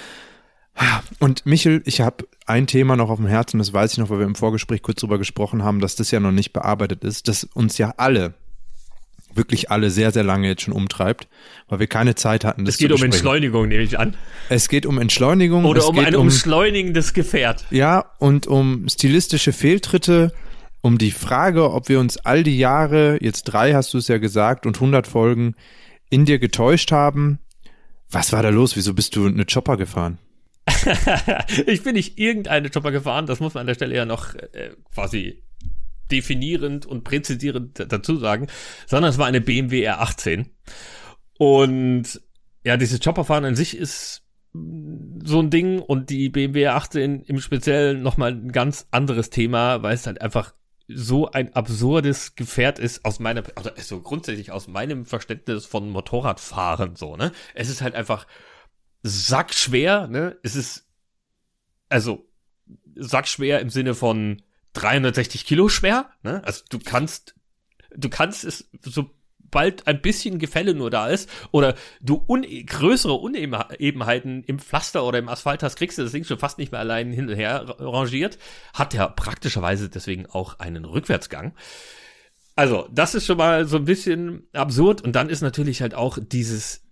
S2: Und Michel, ich habe ein Thema noch auf dem Herzen, das weiß ich noch, weil wir im Vorgespräch kurz drüber gesprochen haben, dass das ja noch nicht bearbeitet ist, dass uns ja alle, wirklich alle sehr, sehr lange jetzt schon umtreibt, weil wir keine Zeit hatten, das zu besprechen.
S1: Es geht um Entschleunigung, nehme ich an.
S2: Es geht um Entschleunigung.
S1: Oder um ein umschleunigendes Gefährt.
S2: Ja, und um stilistische Fehltritte, um die Frage, ob wir uns all die Jahre, jetzt 3 hast du es ja gesagt, und 100 Folgen in dir getäuscht haben. Was war da los? Wieso bist du eine Chopper gefahren?
S1: Ich bin nicht irgendeine Chopper gefahren, das muss man an der Stelle ja noch quasi definierend und präzisierend dazu sagen, sondern es war eine BMW R18. Und ja, dieses Chopperfahren an sich ist so ein Ding und die BMW R18 im Speziellen nochmal ein ganz anderes Thema, weil es halt einfach so ein absurdes Gefährt ist also grundsätzlich aus meinem Verständnis von Motorradfahren so, ne? Es ist halt einfach sackschwer, ne? Es ist, also, sackschwer im Sinne von 360 Kilo schwer, ne? Also, du kannst es, sobald ein bisschen Gefälle nur da ist, oder du größere Unebenheiten im Pflaster oder im Asphalt hast, kriegst du das Ding schon fast nicht mehr allein hin und her rangiert. Hat ja praktischerweise deswegen auch einen Rückwärtsgang. Also, das ist schon mal so ein bisschen absurd. Und dann ist natürlich halt auch dieses,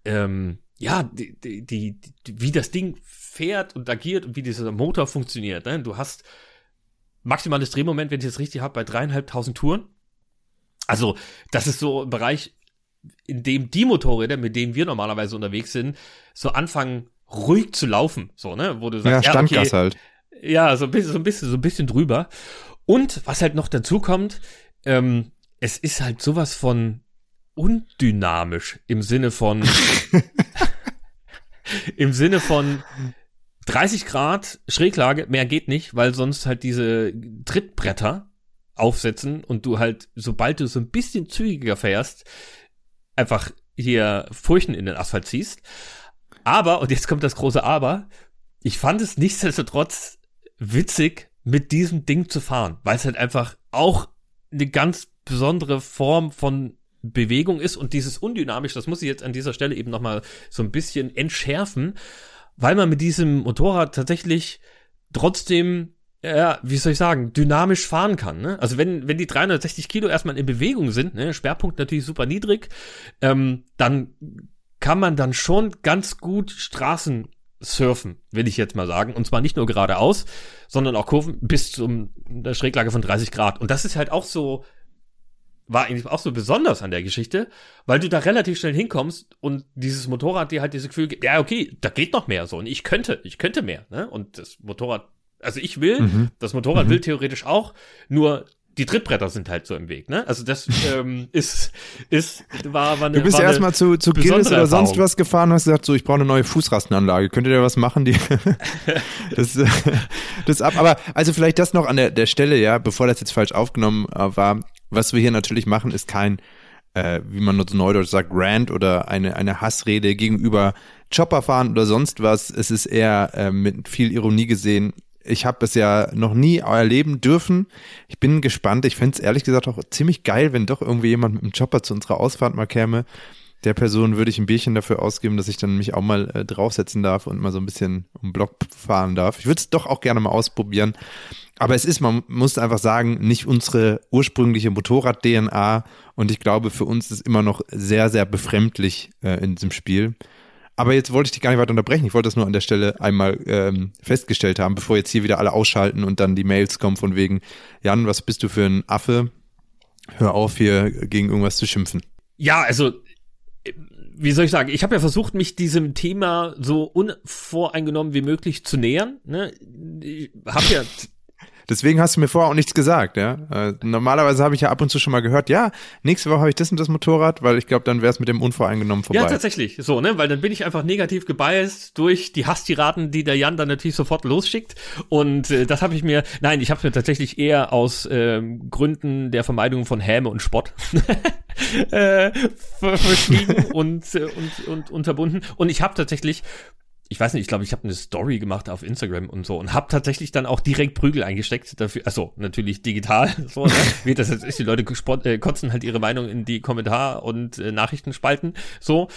S1: wie das Ding fährt und agiert und wie dieser Motor funktioniert. Ne? Du hast maximales Drehmoment, wenn ich das richtig habe, bei 3.500 Touren. Also, das ist so ein Bereich, in dem die Motorräder, mit denen wir normalerweise unterwegs sind, so anfangen, ruhig zu laufen. So, ne? Wo du sagst,
S2: ja, Standgas halt.
S1: Ja, so ein bisschen drüber. Und was halt noch dazu kommt, es ist halt sowas von undynamisch im Sinne von 30 Grad Schräglage, mehr geht nicht, weil sonst halt diese Trittbretter aufsetzen und du halt, sobald du so ein bisschen zügiger fährst, einfach hier Furchen in den Asphalt ziehst. Aber, und jetzt kommt das große Aber, ich fand es nichtsdestotrotz witzig, mit diesem Ding zu fahren, weil es halt einfach auch eine ganz besondere Form von Bewegung ist und dieses undynamisch, das muss ich jetzt an dieser Stelle eben nochmal so ein bisschen entschärfen, weil man mit diesem Motorrad tatsächlich trotzdem, wie soll ich sagen, dynamisch fahren kann, ne? Also wenn die 360 Kilo erstmal in Bewegung sind, ne, Schwerpunkt natürlich super niedrig, dann kann man dann schon ganz gut Straßen surfen, will ich jetzt mal sagen, und zwar nicht nur geradeaus, sondern auch Kurven bis zum der Schräglage von 30 Grad. Und das ist halt auch so, war eigentlich auch so besonders an der Geschichte, weil du da relativ schnell hinkommst und dieses Motorrad dir halt dieses Gefühl gibt, ja, okay, da geht noch mehr so und ich könnte mehr, ne? Und das Motorrad, also ich will, das Motorrad will theoretisch auch, nur die Trittbretter sind halt so im Weg, ne? Also das war eine.
S2: Du bist erstmal zu Guinness oder
S1: Erfahrung.
S2: sonst was gefahren und hast gesagt, so, ich brauche eine neue Fußrastenanlage. Könnt ihr da was machen? Das ab. Aber also vielleicht das noch an der Stelle, ja, bevor das jetzt falsch aufgenommen war. Was wir hier natürlich machen, ist kein, wie man so neudeutsch sagt, Rant oder eine Hassrede gegenüber Chopperfahren oder sonst was. Es ist eher mit viel Ironie gesehen. Ich habe es ja noch nie erleben dürfen. Ich bin gespannt. Ich fände es ehrlich gesagt auch ziemlich geil, wenn doch irgendwie jemand mit dem Chopper zu unserer Ausfahrt mal käme. Der Person würde ich ein Bierchen dafür ausgeben, dass ich dann mich auch mal draufsetzen darf und mal so ein bisschen um den Block fahren darf. Ich würde es doch auch gerne mal ausprobieren. Aber es ist, man muss einfach sagen, nicht unsere ursprüngliche Motorrad-DNA. Und ich glaube, für uns ist immer noch sehr, sehr befremdlich in diesem Spiel. Aber jetzt wollte ich dich gar nicht weiter unterbrechen. Ich wollte das nur an der Stelle einmal festgestellt haben, bevor jetzt hier wieder alle ausschalten und dann die Mails kommen von wegen, Jan, was bist du für ein Affe? Hör auf, hier gegen irgendwas zu schimpfen.
S1: Ja, also wie soll ich sagen, ich habe ja versucht, mich diesem Thema so unvoreingenommen wie möglich zu nähern. Ne? Ich habe ja
S2: Deswegen hast du mir vorher auch nichts gesagt, ja. Normalerweise habe ich ja ab und zu schon mal gehört, ja, nächste Woche habe ich das und das Motorrad, weil ich glaube, dann wäre es mit dem unvoreingenommen vorbei.
S1: Ja, tatsächlich, so, ne, weil dann bin ich einfach negativ gebiased durch die Hasstiraden, die der Jan dann natürlich sofort losschickt. Und das habe ich mir, nein, ich habe mir tatsächlich eher aus Gründen der Vermeidung von Häme und Spott verschwiegen und unterbunden. Und ich habe tatsächlich, ich weiß nicht, ich glaube, ich habe eine Story gemacht auf Instagram und so und habe tatsächlich dann auch direkt Prügel eingesteckt dafür, also natürlich digital, so, ne? Wie das jetzt ist, die Leute kotzen halt ihre Meinung in die Kommentar- und Nachrichtenspalten, so,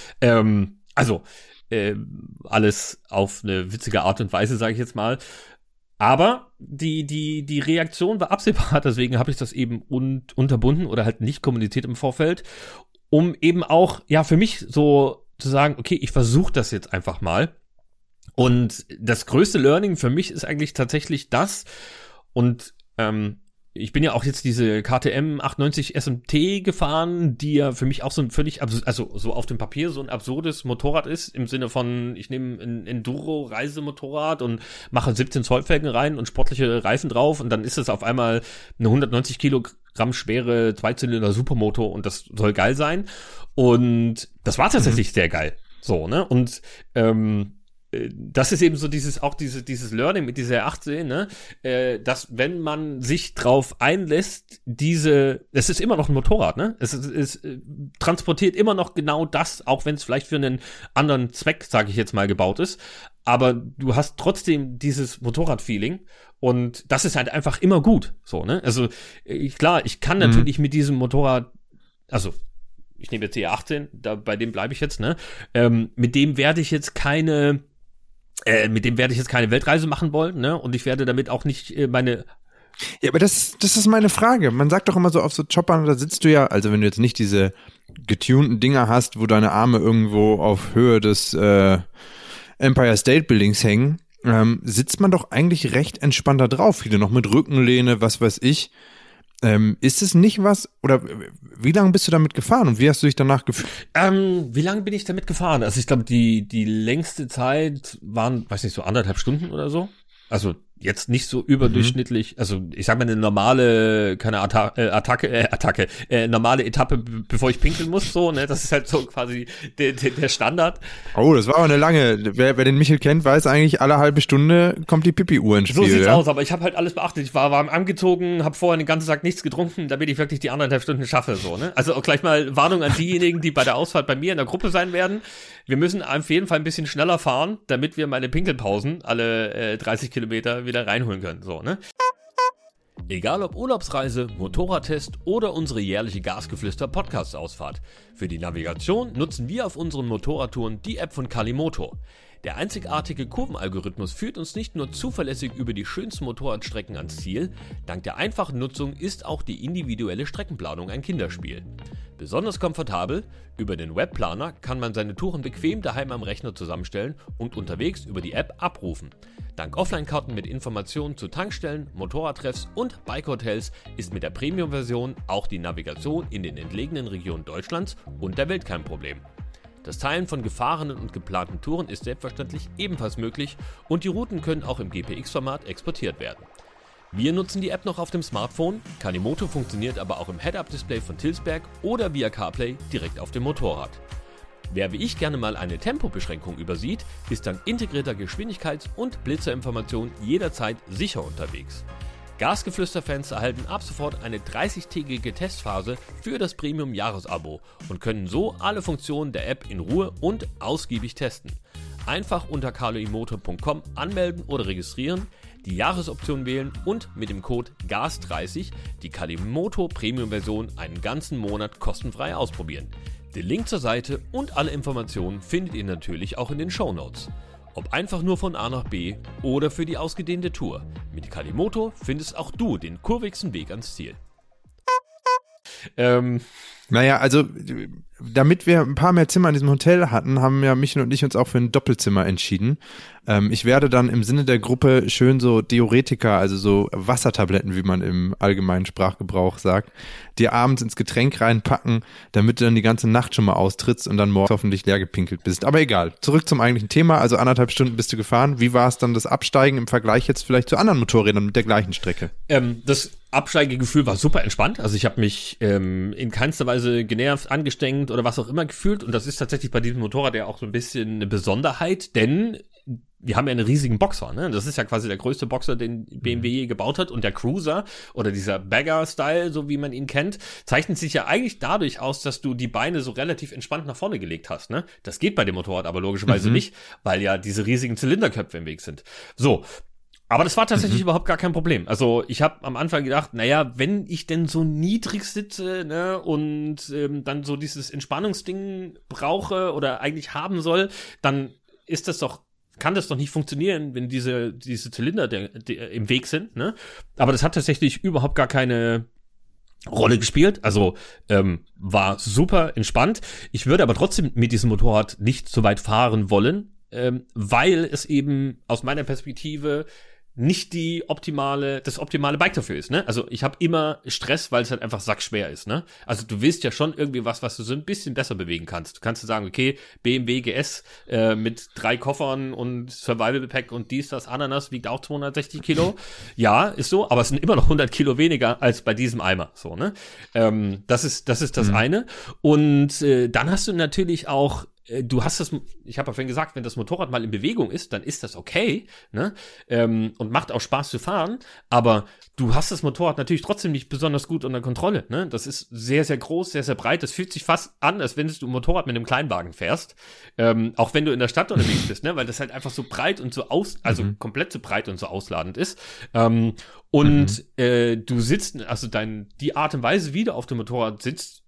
S1: alles auf eine witzige Art und Weise, sage ich jetzt mal. Aber die Reaktion war absehbar, deswegen habe ich das eben unterbunden oder halt nicht kommuniziert im Vorfeld, um eben auch, ja, für mich so zu sagen, okay, ich versuche das jetzt einfach mal. Und das größte Learning für mich ist eigentlich tatsächlich das, und ich bin ja auch jetzt diese KTM 890 SMT gefahren, die ja für mich auch so ein völlig, also so auf dem Papier so ein absurdes Motorrad ist, im Sinne von, ich nehme ein Enduro-Reisemotorrad und mache 17 Zoll Felgen rein und sportliche Reifen drauf und dann ist es auf einmal eine 190 Kilogramm schwere Zweizylinder-Supermotor und das soll geil sein. Und das war tatsächlich sehr geil. So, ne? Und das ist eben so dieses Learning mit dieser 18, ne, dass wenn man sich drauf einlässt, es ist immer noch ein Motorrad, ne, es transportiert immer noch genau das, auch wenn es vielleicht für einen anderen Zweck, sage ich jetzt mal, gebaut ist, aber du hast trotzdem dieses Motorrad-Feeling und das ist halt einfach immer gut, so, ne, also klar, ich kann natürlich mit diesem Motorrad, also ich nehme jetzt die 18, bei dem bleibe ich jetzt, ne, mit dem werde ich jetzt keine Weltreise machen wollen, ne? Und ich werde damit auch nicht meine.
S2: Ja, aber das ist meine Frage. Man sagt doch immer so auf so Choppern, da sitzt du ja, also wenn du jetzt nicht diese getunten Dinger hast, wo deine Arme irgendwo auf Höhe des Empire State Buildings hängen, sitzt man doch eigentlich recht entspannt da drauf. Viele noch mit Rückenlehne, was weiß ich. Ist es nicht was, oder wie lange bist du damit gefahren und wie hast du dich danach gefühlt?
S1: Wie lange bin ich damit gefahren? Also ich glaube, die längste Zeit waren, weiß nicht, so 1,5 Stunden oder so. Also jetzt nicht so überdurchschnittlich, also ich sag mal eine normale, normale Etappe, bevor ich pinkeln muss, so, ne, das ist halt so quasi der Standard.
S2: Oh, das war aber eine lange, wer den Michel kennt, weiß eigentlich, alle halbe Stunde kommt die Pipi-Uhr ins Spiel.
S1: So sieht's aus, aber ich habe halt alles beachtet, ich war warm angezogen, habe vorher den ganzen Tag nichts getrunken, damit ich wirklich die 1,5 Stunden schaffe, so, ne. Also auch gleich mal Warnung an diejenigen, die bei der Ausfahrt bei mir in der Gruppe sein werden. Wir müssen auf jeden Fall ein bisschen schneller fahren, damit wir meine Pinkelpausen alle 30 Kilometer wieder reinholen können, so, ne? Egal ob Urlaubsreise, Motorradtest oder unsere jährliche Gasgeflüster-Podcast-Ausfahrt. Für die Navigation nutzen wir auf unseren Motorradtouren die App von Calimoto. Der einzigartige Kurvenalgorithmus führt uns nicht nur zuverlässig über die schönsten Motorradstrecken ans Ziel, dank der einfachen Nutzung ist auch die individuelle Streckenplanung ein Kinderspiel. Besonders komfortabel, über den Webplaner kann man seine Touren bequem daheim am Rechner zusammenstellen und unterwegs über die App abrufen. Dank Offline-Karten mit Informationen zu Tankstellen, Motorradtreffs und Bike-Hotels ist mit der Premium-Version auch die Navigation in den entlegenen Regionen Deutschlands und der Welt kein Problem. Das Teilen von gefahrenen und geplanten Touren ist selbstverständlich ebenfalls möglich und die Routen können auch im GPX-Format exportiert werden. Wir nutzen die App noch auf dem Smartphone, Calimoto funktioniert aber auch im Head-Up-Display von Tilsberg oder via CarPlay direkt auf dem Motorrad. Wer wie ich gerne mal eine Tempobeschränkung übersieht, ist dank integrierter Geschwindigkeits- und Blitzerinformation jederzeit sicher unterwegs. Gasgeflüster-Fans erhalten ab sofort eine 30-tägige Testphase für das Premium-Jahresabo und können so alle Funktionen der App in Ruhe und ausgiebig testen. Einfach unter calimoto.com anmelden oder registrieren. die Jahresoption wählen und mit dem Code GAS30 die Kalimoto Premium-Version einen ganzen Monat kostenfrei ausprobieren. Den Link zur Seite und alle Informationen findet ihr natürlich auch in den Shownotes. Ob einfach nur von A nach B oder für die ausgedehnte Tour. Mit Kalimoto findest auch du den kurvigsten Weg ans Ziel.
S2: Naja, also damit wir ein paar mehr Zimmer in diesem Hotel hatten, haben ja Michael und ich uns auch für ein Doppelzimmer entschieden. Ich werde dann im Sinne der Gruppe schön so Diuretika, also so Wassertabletten, wie man im allgemeinen Sprachgebrauch sagt, dir abends ins Getränk reinpacken, damit du dann die ganze Nacht schon mal austrittst und dann morgens hoffentlich leer gepinkelt bist. Aber egal, zurück zum eigentlichen Thema. Also 1,5 Stunden bist du gefahren. Wie war es dann das Absteigen im Vergleich jetzt vielleicht zu anderen Motorrädern mit der gleichen Strecke?
S1: Das Absteigegefühl war super entspannt. Also ich habe mich in keinster Weise genervt, angestrengt oder was auch immer gefühlt. Und das ist tatsächlich bei diesem Motorrad ja auch so ein bisschen eine Besonderheit, denn wir haben ja einen riesigen Boxer, ne? Das ist ja quasi der größte Boxer, den BMW je gebaut hat. Und der Cruiser oder dieser Bagger-Style, so wie man ihn kennt, zeichnet sich ja eigentlich dadurch aus, dass du die Beine so relativ entspannt nach vorne gelegt hast, ne? Das geht bei dem Motorrad aber logischerweise nicht, weil ja diese riesigen Zylinderköpfe im Weg sind. So. Aber das war tatsächlich überhaupt gar kein Problem. Also ich habe am Anfang gedacht, naja, wenn ich denn so niedrig sitze, ne, und dann so dieses Entspannungsding brauche oder eigentlich haben soll, dann kann das doch nicht funktionieren, wenn diese Zylinder im Weg sind, ne? Aber das hat tatsächlich überhaupt gar keine Rolle gespielt, also war super entspannt. Ich würde aber trotzdem mit diesem Motorrad nicht so weit fahren wollen, weil es eben aus meiner Perspektive nicht das optimale Bike dafür ist, ne? Also ich habe immer Stress, weil es halt einfach sackschwer ist, ne? Also du willst ja schon irgendwie was du so ein bisschen besser bewegen kannst. Du kannst sagen, okay, BMW GS mit 3 Koffern und Survival Pack und das Ananas wiegt auch 260 Kilo. Ja, ist so, aber es sind immer noch 100 Kilo weniger als bei diesem Eimer, so, ne? Das ist das eine. Und dann hast du natürlich auch ich habe ja vorhin gesagt, wenn das Motorrad mal in Bewegung ist, dann ist das okay, ne? Und macht auch Spaß zu fahren, aber du hast das Motorrad natürlich trotzdem nicht besonders gut unter Kontrolle, ne? Das ist sehr, sehr groß, sehr, sehr breit. Das fühlt sich fast an, als wenn du ein Motorrad mit einem Kleinwagen fährst. Auch wenn du in der Stadt unterwegs bist, ne? Weil das halt einfach so breit und so komplett so breit und so ausladend ist. Du sitzt, also die Art und Weise, wie du auf dem Motorrad sitzt,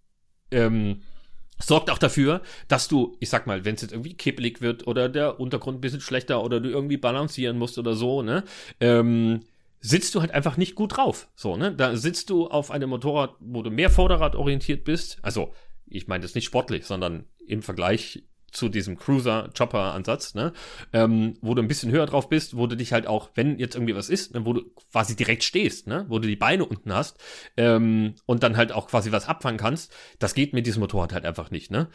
S1: sorgt auch dafür, dass du, ich sag mal, wenn es jetzt irgendwie kippelig wird oder der Untergrund ein bisschen schlechter oder du irgendwie balancieren musst oder so, ne, sitzt du halt einfach nicht gut drauf. So, ne? Da sitzt du auf einem Motorrad, wo du mehr vorderradorientiert bist. Also, ich meine das nicht sportlich, sondern im Vergleich zu diesem Cruiser-Chopper-Ansatz, ne, wo du ein bisschen höher drauf bist, wo du dich halt auch, wenn jetzt irgendwie was ist, ne, wo du quasi direkt stehst, ne, wo du die Beine unten hast, und dann halt auch quasi was abfangen kannst, das geht mit diesem Motorrad halt einfach nicht, ne,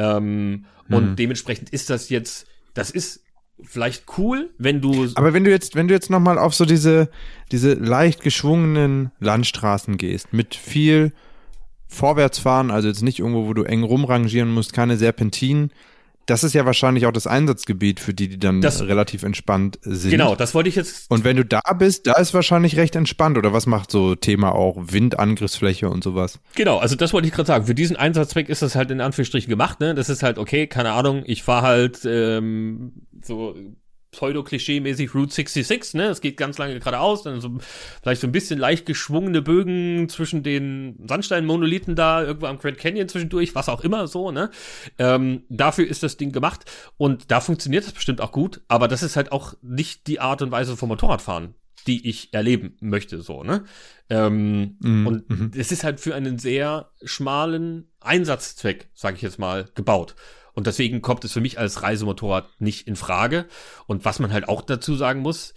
S1: und dementsprechend ist das ist vielleicht cool, wenn du...
S2: Aber wenn du jetzt nochmal auf so diese leicht geschwungenen Landstraßen gehst, mit viel Vorwärtsfahren, also jetzt nicht irgendwo, wo du eng rumrangieren musst, keine Serpentinen. Das ist ja wahrscheinlich auch das Einsatzgebiet für die dann relativ entspannt sind.
S1: Genau, das wollte ich jetzt...
S2: Und wenn du da bist, da ist wahrscheinlich recht entspannt. Oder was macht so Thema auch Windangriffsfläche und sowas?
S1: Genau, also das wollte ich gerade sagen. Für diesen Einsatzzweck ist das halt in Anführungsstrichen gemacht, ne? Das ist halt, okay, keine Ahnung, ich fahre halt so pseudo-klischee-mäßig Route 66, ne? Es geht ganz lange geradeaus, dann so vielleicht so ein bisschen leicht geschwungene Bögen zwischen den Sandsteinmonolithen da, irgendwo am Grand Canyon zwischendurch, was auch immer so, ne? Dafür ist das Ding gemacht und da funktioniert das bestimmt auch gut, aber das ist halt auch nicht die Art und Weise vom Motorradfahren, die ich erleben möchte, so, ne? Und es ist halt für einen sehr schmalen Einsatzzweck, sage ich jetzt mal, gebaut. Und deswegen kommt es für mich als Reisemotorrad nicht in Frage. Und was man halt auch dazu sagen muss,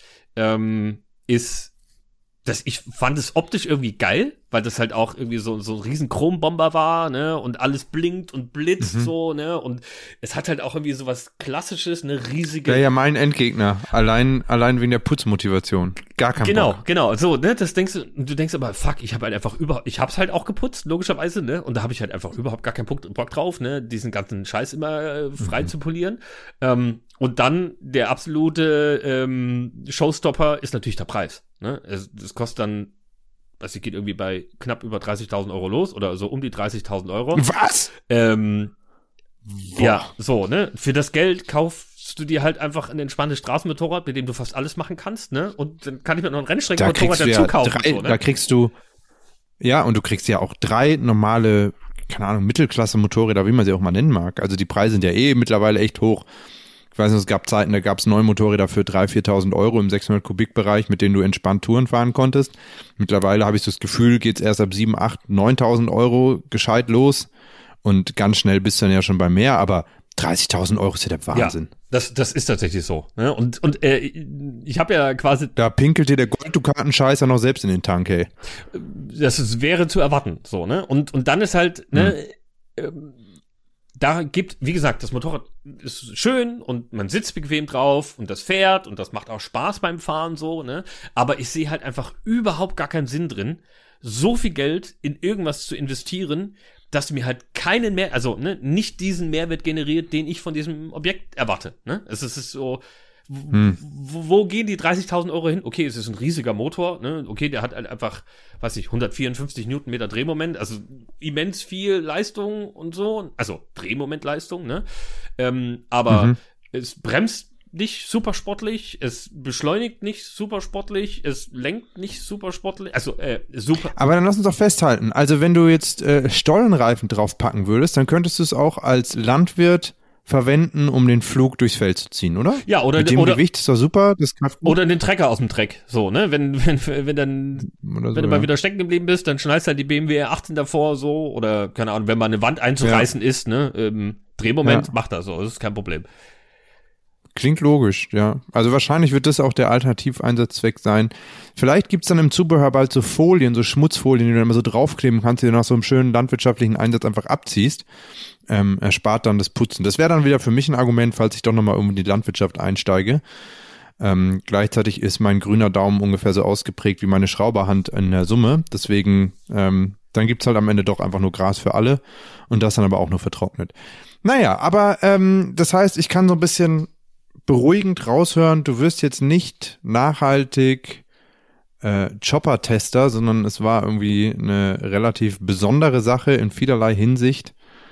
S1: ist, dass ich fand es optisch irgendwie geil, weil das halt auch irgendwie so ein riesen Chrombomber war, ne, und alles blinkt und blitzt so, ne, und es hat halt auch irgendwie so was Klassisches, eine riesige...
S2: Ja, mein Endgegner, allein wegen der Putzmotivation, gar kein Bock.
S1: Genau, so, ne, du denkst aber, fuck, ich hab's halt auch geputzt, logischerweise, ne, und da habe ich halt einfach überhaupt gar keinen Bock drauf, ne, diesen ganzen Scheiß immer frei zu polieren, und dann der absolute Showstopper ist natürlich der Preis, ne, das kostet dann, also geht irgendwie bei knapp über 30.000 Euro los oder so um die 30.000 Euro.
S2: Was?
S1: Ja, so, ne? Für das Geld kaufst kaufst du dir halt einfach ein entspanntes Straßenmotorrad, mit dem du fast alles machen kannst, ne? Und dann kann ich mir noch ein Rennstreckenmotorrad dazu kaufen. So, ne?
S2: Da kriegst du, ja, und du kriegst ja auch 3 normale, keine Ahnung, Mittelklasse-Motorräder, wie man sie auch mal nennen mag. Also die Preise sind ja mittlerweile echt hoch. Ich weiß nicht, es gab Zeiten, da gab es neue Motorräder für 3.000, 4.000 Euro im 600-Kubik-Bereich, mit denen du entspannt Touren fahren konntest. Mittlerweile habe ich so das Gefühl, geht's erst ab 7.000, 8.000, 9.000 Euro gescheit los. Und ganz schnell bist du dann ja schon bei mehr, aber 30.000 Euro ist ja der Wahnsinn.
S1: Ja, das ist tatsächlich so. Ne? Und ich habe ja quasi...
S2: Da pinkelt dir der Golddukaten-Scheißer noch selbst in den Tank, ey.
S1: Wäre zu erwarten, so, ne? Und dann ist halt, ne, da gibt, wie gesagt, das Motorrad ist schön und man sitzt bequem drauf und das fährt und das macht auch Spaß beim Fahren, so, ne? Aber ich sehe halt einfach überhaupt gar keinen Sinn drin, so viel Geld in irgendwas zu investieren, dass mir halt keinen mehr, also ne, nicht diesen Mehrwert generiert, den ich von diesem Objekt erwarte. Ne? Es ist so, wo gehen die 30.000 Euro hin? Okay, es ist ein riesiger Motor, ne? Okay, der hat halt einfach, weiß ich, 154 Newtonmeter Drehmoment, also immens viel Leistung und so, also Drehmomentleistung, ne? Aber es bremst nicht super sportlich, es beschleunigt nicht super sportlich, es lenkt nicht super sportlich, also super.
S2: Aber dann lass uns doch festhalten, also wenn du jetzt Stollenreifen draufpacken würdest, dann könntest du es auch als Landwirt verwenden, um den Flug durchs Feld zu ziehen, oder?
S1: Ja, oder
S2: mit dem Gewicht ist doch super, das kann
S1: oder den Trecker aus dem Dreck, so, ne? Wenn dann wenn du mal wieder stecken geblieben bist, dann schneidest halt die BMW R18 davor so oder keine Ahnung, wenn mal eine Wand einzureißen ist, ne? Drehmoment macht das so, das ist kein Problem.
S2: Klingt logisch, ja. Also wahrscheinlich wird das auch der Alternativeinsatzzweck sein. Vielleicht gibt's dann im Zubehör bald so Folien, so Schmutzfolien, die du dann immer so draufkleben kannst, die du nach so einem schönen landwirtschaftlichen Einsatz einfach abziehst. Erspart dann das Putzen. Das wäre dann wieder für mich ein Argument, falls ich doch nochmal in die Landwirtschaft einsteige. Gleichzeitig ist mein grüner Daumen ungefähr so ausgeprägt wie meine Schrauberhand in der Summe. Deswegen, dann gibt's halt am Ende doch einfach nur Gras für alle und das dann aber auch nur vertrocknet. Naja, aber das heißt, ich kann so ein bisschen beruhigend raushören, du wirst jetzt nicht nachhaltig Chopper-Tester, sondern es war irgendwie eine relativ besondere Sache in vielerlei Hinsicht.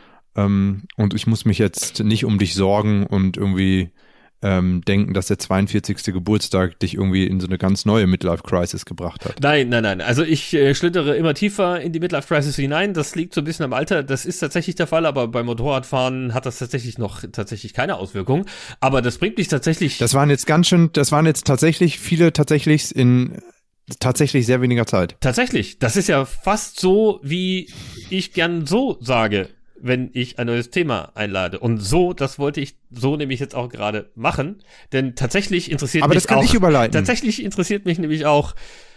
S2: Und ich muss mich jetzt nicht um dich sorgen und irgendwie denken, dass der 42. Geburtstag dich irgendwie in so eine ganz neue Midlife-Crisis gebracht hat.
S1: Nein. Also ich schlittere immer tiefer in die Midlife-Crisis hinein. Das liegt so ein bisschen am Alter. Das ist tatsächlich der Fall, aber beim Motorradfahren hat das tatsächlich keine Auswirkung. Aber das bringt mich tatsächlich...
S2: Das waren jetzt tatsächlich viele Tatsächlichs in tatsächlich sehr weniger Zeit.
S1: Tatsächlich. Das ist ja fast so, wie ich gern so sage, wenn ich ein neues Thema einlade. Und so, das wollte ich so nämlich jetzt auch gerade machen. Denn tatsächlich interessiert
S2: Aber
S1: mich
S2: das kann ich überleiten.
S1: Tatsächlich interessiert mich nämlich auch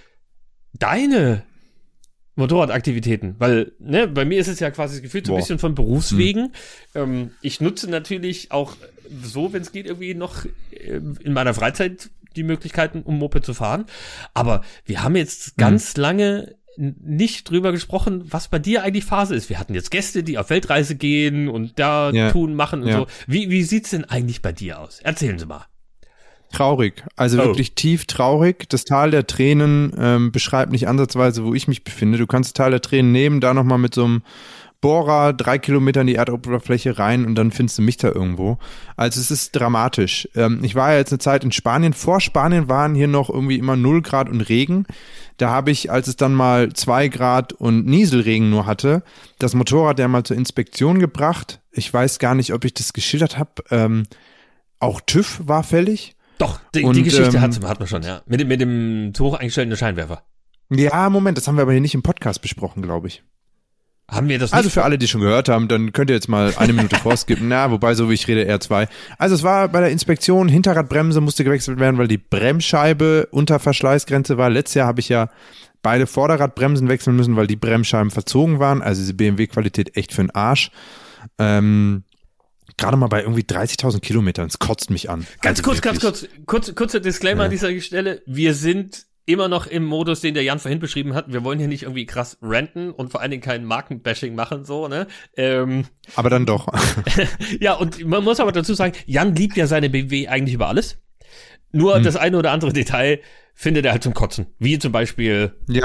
S1: deine Motorradaktivitäten. Weil, ne, bei mir ist es ja quasi gefühlt so ein bisschen von Berufswegen. Ich nutze natürlich auch so, wenn es geht, irgendwie noch in meiner Freizeit die Möglichkeiten, um Moped zu fahren. Aber wir haben jetzt ganz lange nicht drüber gesprochen, was bei dir eigentlich Phase ist. Wir hatten jetzt Gäste, die auf Weltreise gehen und da machen und so. Wie sieht's denn eigentlich bei dir aus? Erzählen Sie mal.
S2: Traurig, also wirklich tief traurig. Das Tal der Tränen beschreibt nicht ansatzweise, wo ich mich befinde. Du kannst das Tal der Tränen nehmen, da nochmal mit so einem Bohrer 3 Kilometer in die Erdoberfläche rein und dann findest du mich da irgendwo. Also es ist dramatisch. Ich war ja jetzt eine Zeit in Spanien. Vor Spanien waren hier noch irgendwie immer 0 Grad und Regen. Da habe ich, als es dann mal 2 Grad und Nieselregen nur hatte, das Motorrad ja mal zur Inspektion gebracht. Ich weiß gar nicht, ob ich das geschildert habe. Auch TÜV war fällig.
S1: Doch, die Geschichte hat man schon, ja. Mit dem zu hoch eingestellten Scheinwerfer.
S2: Ja, Moment, das haben wir aber hier nicht im Podcast besprochen, glaube ich.
S1: Haben wir das nicht?
S2: Also für alle, die schon gehört haben, dann könnt ihr jetzt mal 1 Minute vorskippen. Wobei, so wie ich rede, eher 2. Also es war bei der Inspektion, Hinterradbremse musste gewechselt werden, weil die Bremsscheibe unter Verschleißgrenze war. Letztes Jahr habe ich ja beide Vorderradbremsen wechseln müssen, weil die Bremsscheiben verzogen waren. Also diese BMW-Qualität echt für den Arsch. Gerade mal bei irgendwie 30.000 Kilometern. Es kotzt mich an.
S1: Kurzer Disclaimer an dieser Stelle. Wir sind immer noch im Modus, den der Jan vorhin beschrieben hat. Wir wollen hier nicht irgendwie krass ranten und vor allen Dingen kein Markenbashing machen, so, ne?
S2: Aber dann doch.
S1: Ja, und man muss aber dazu sagen, Jan liebt ja seine BMW eigentlich über alles. Nur das eine oder andere Detail findet er halt zum Kotzen. Wie zum Beispiel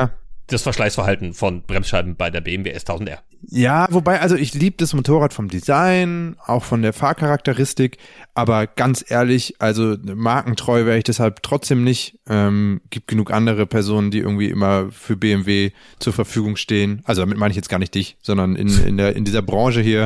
S1: das Verschleißverhalten von Bremsscheiben bei der BMW S1000R.
S2: Ja, wobei, also ich liebe das Motorrad vom Design, auch von der Fahrcharakteristik, aber ganz ehrlich, also markentreu wäre ich deshalb trotzdem nicht. Gibt genug andere Personen, die irgendwie immer für BMW zur Verfügung stehen. Also damit meine ich jetzt gar nicht dich, sondern in dieser Branche hier.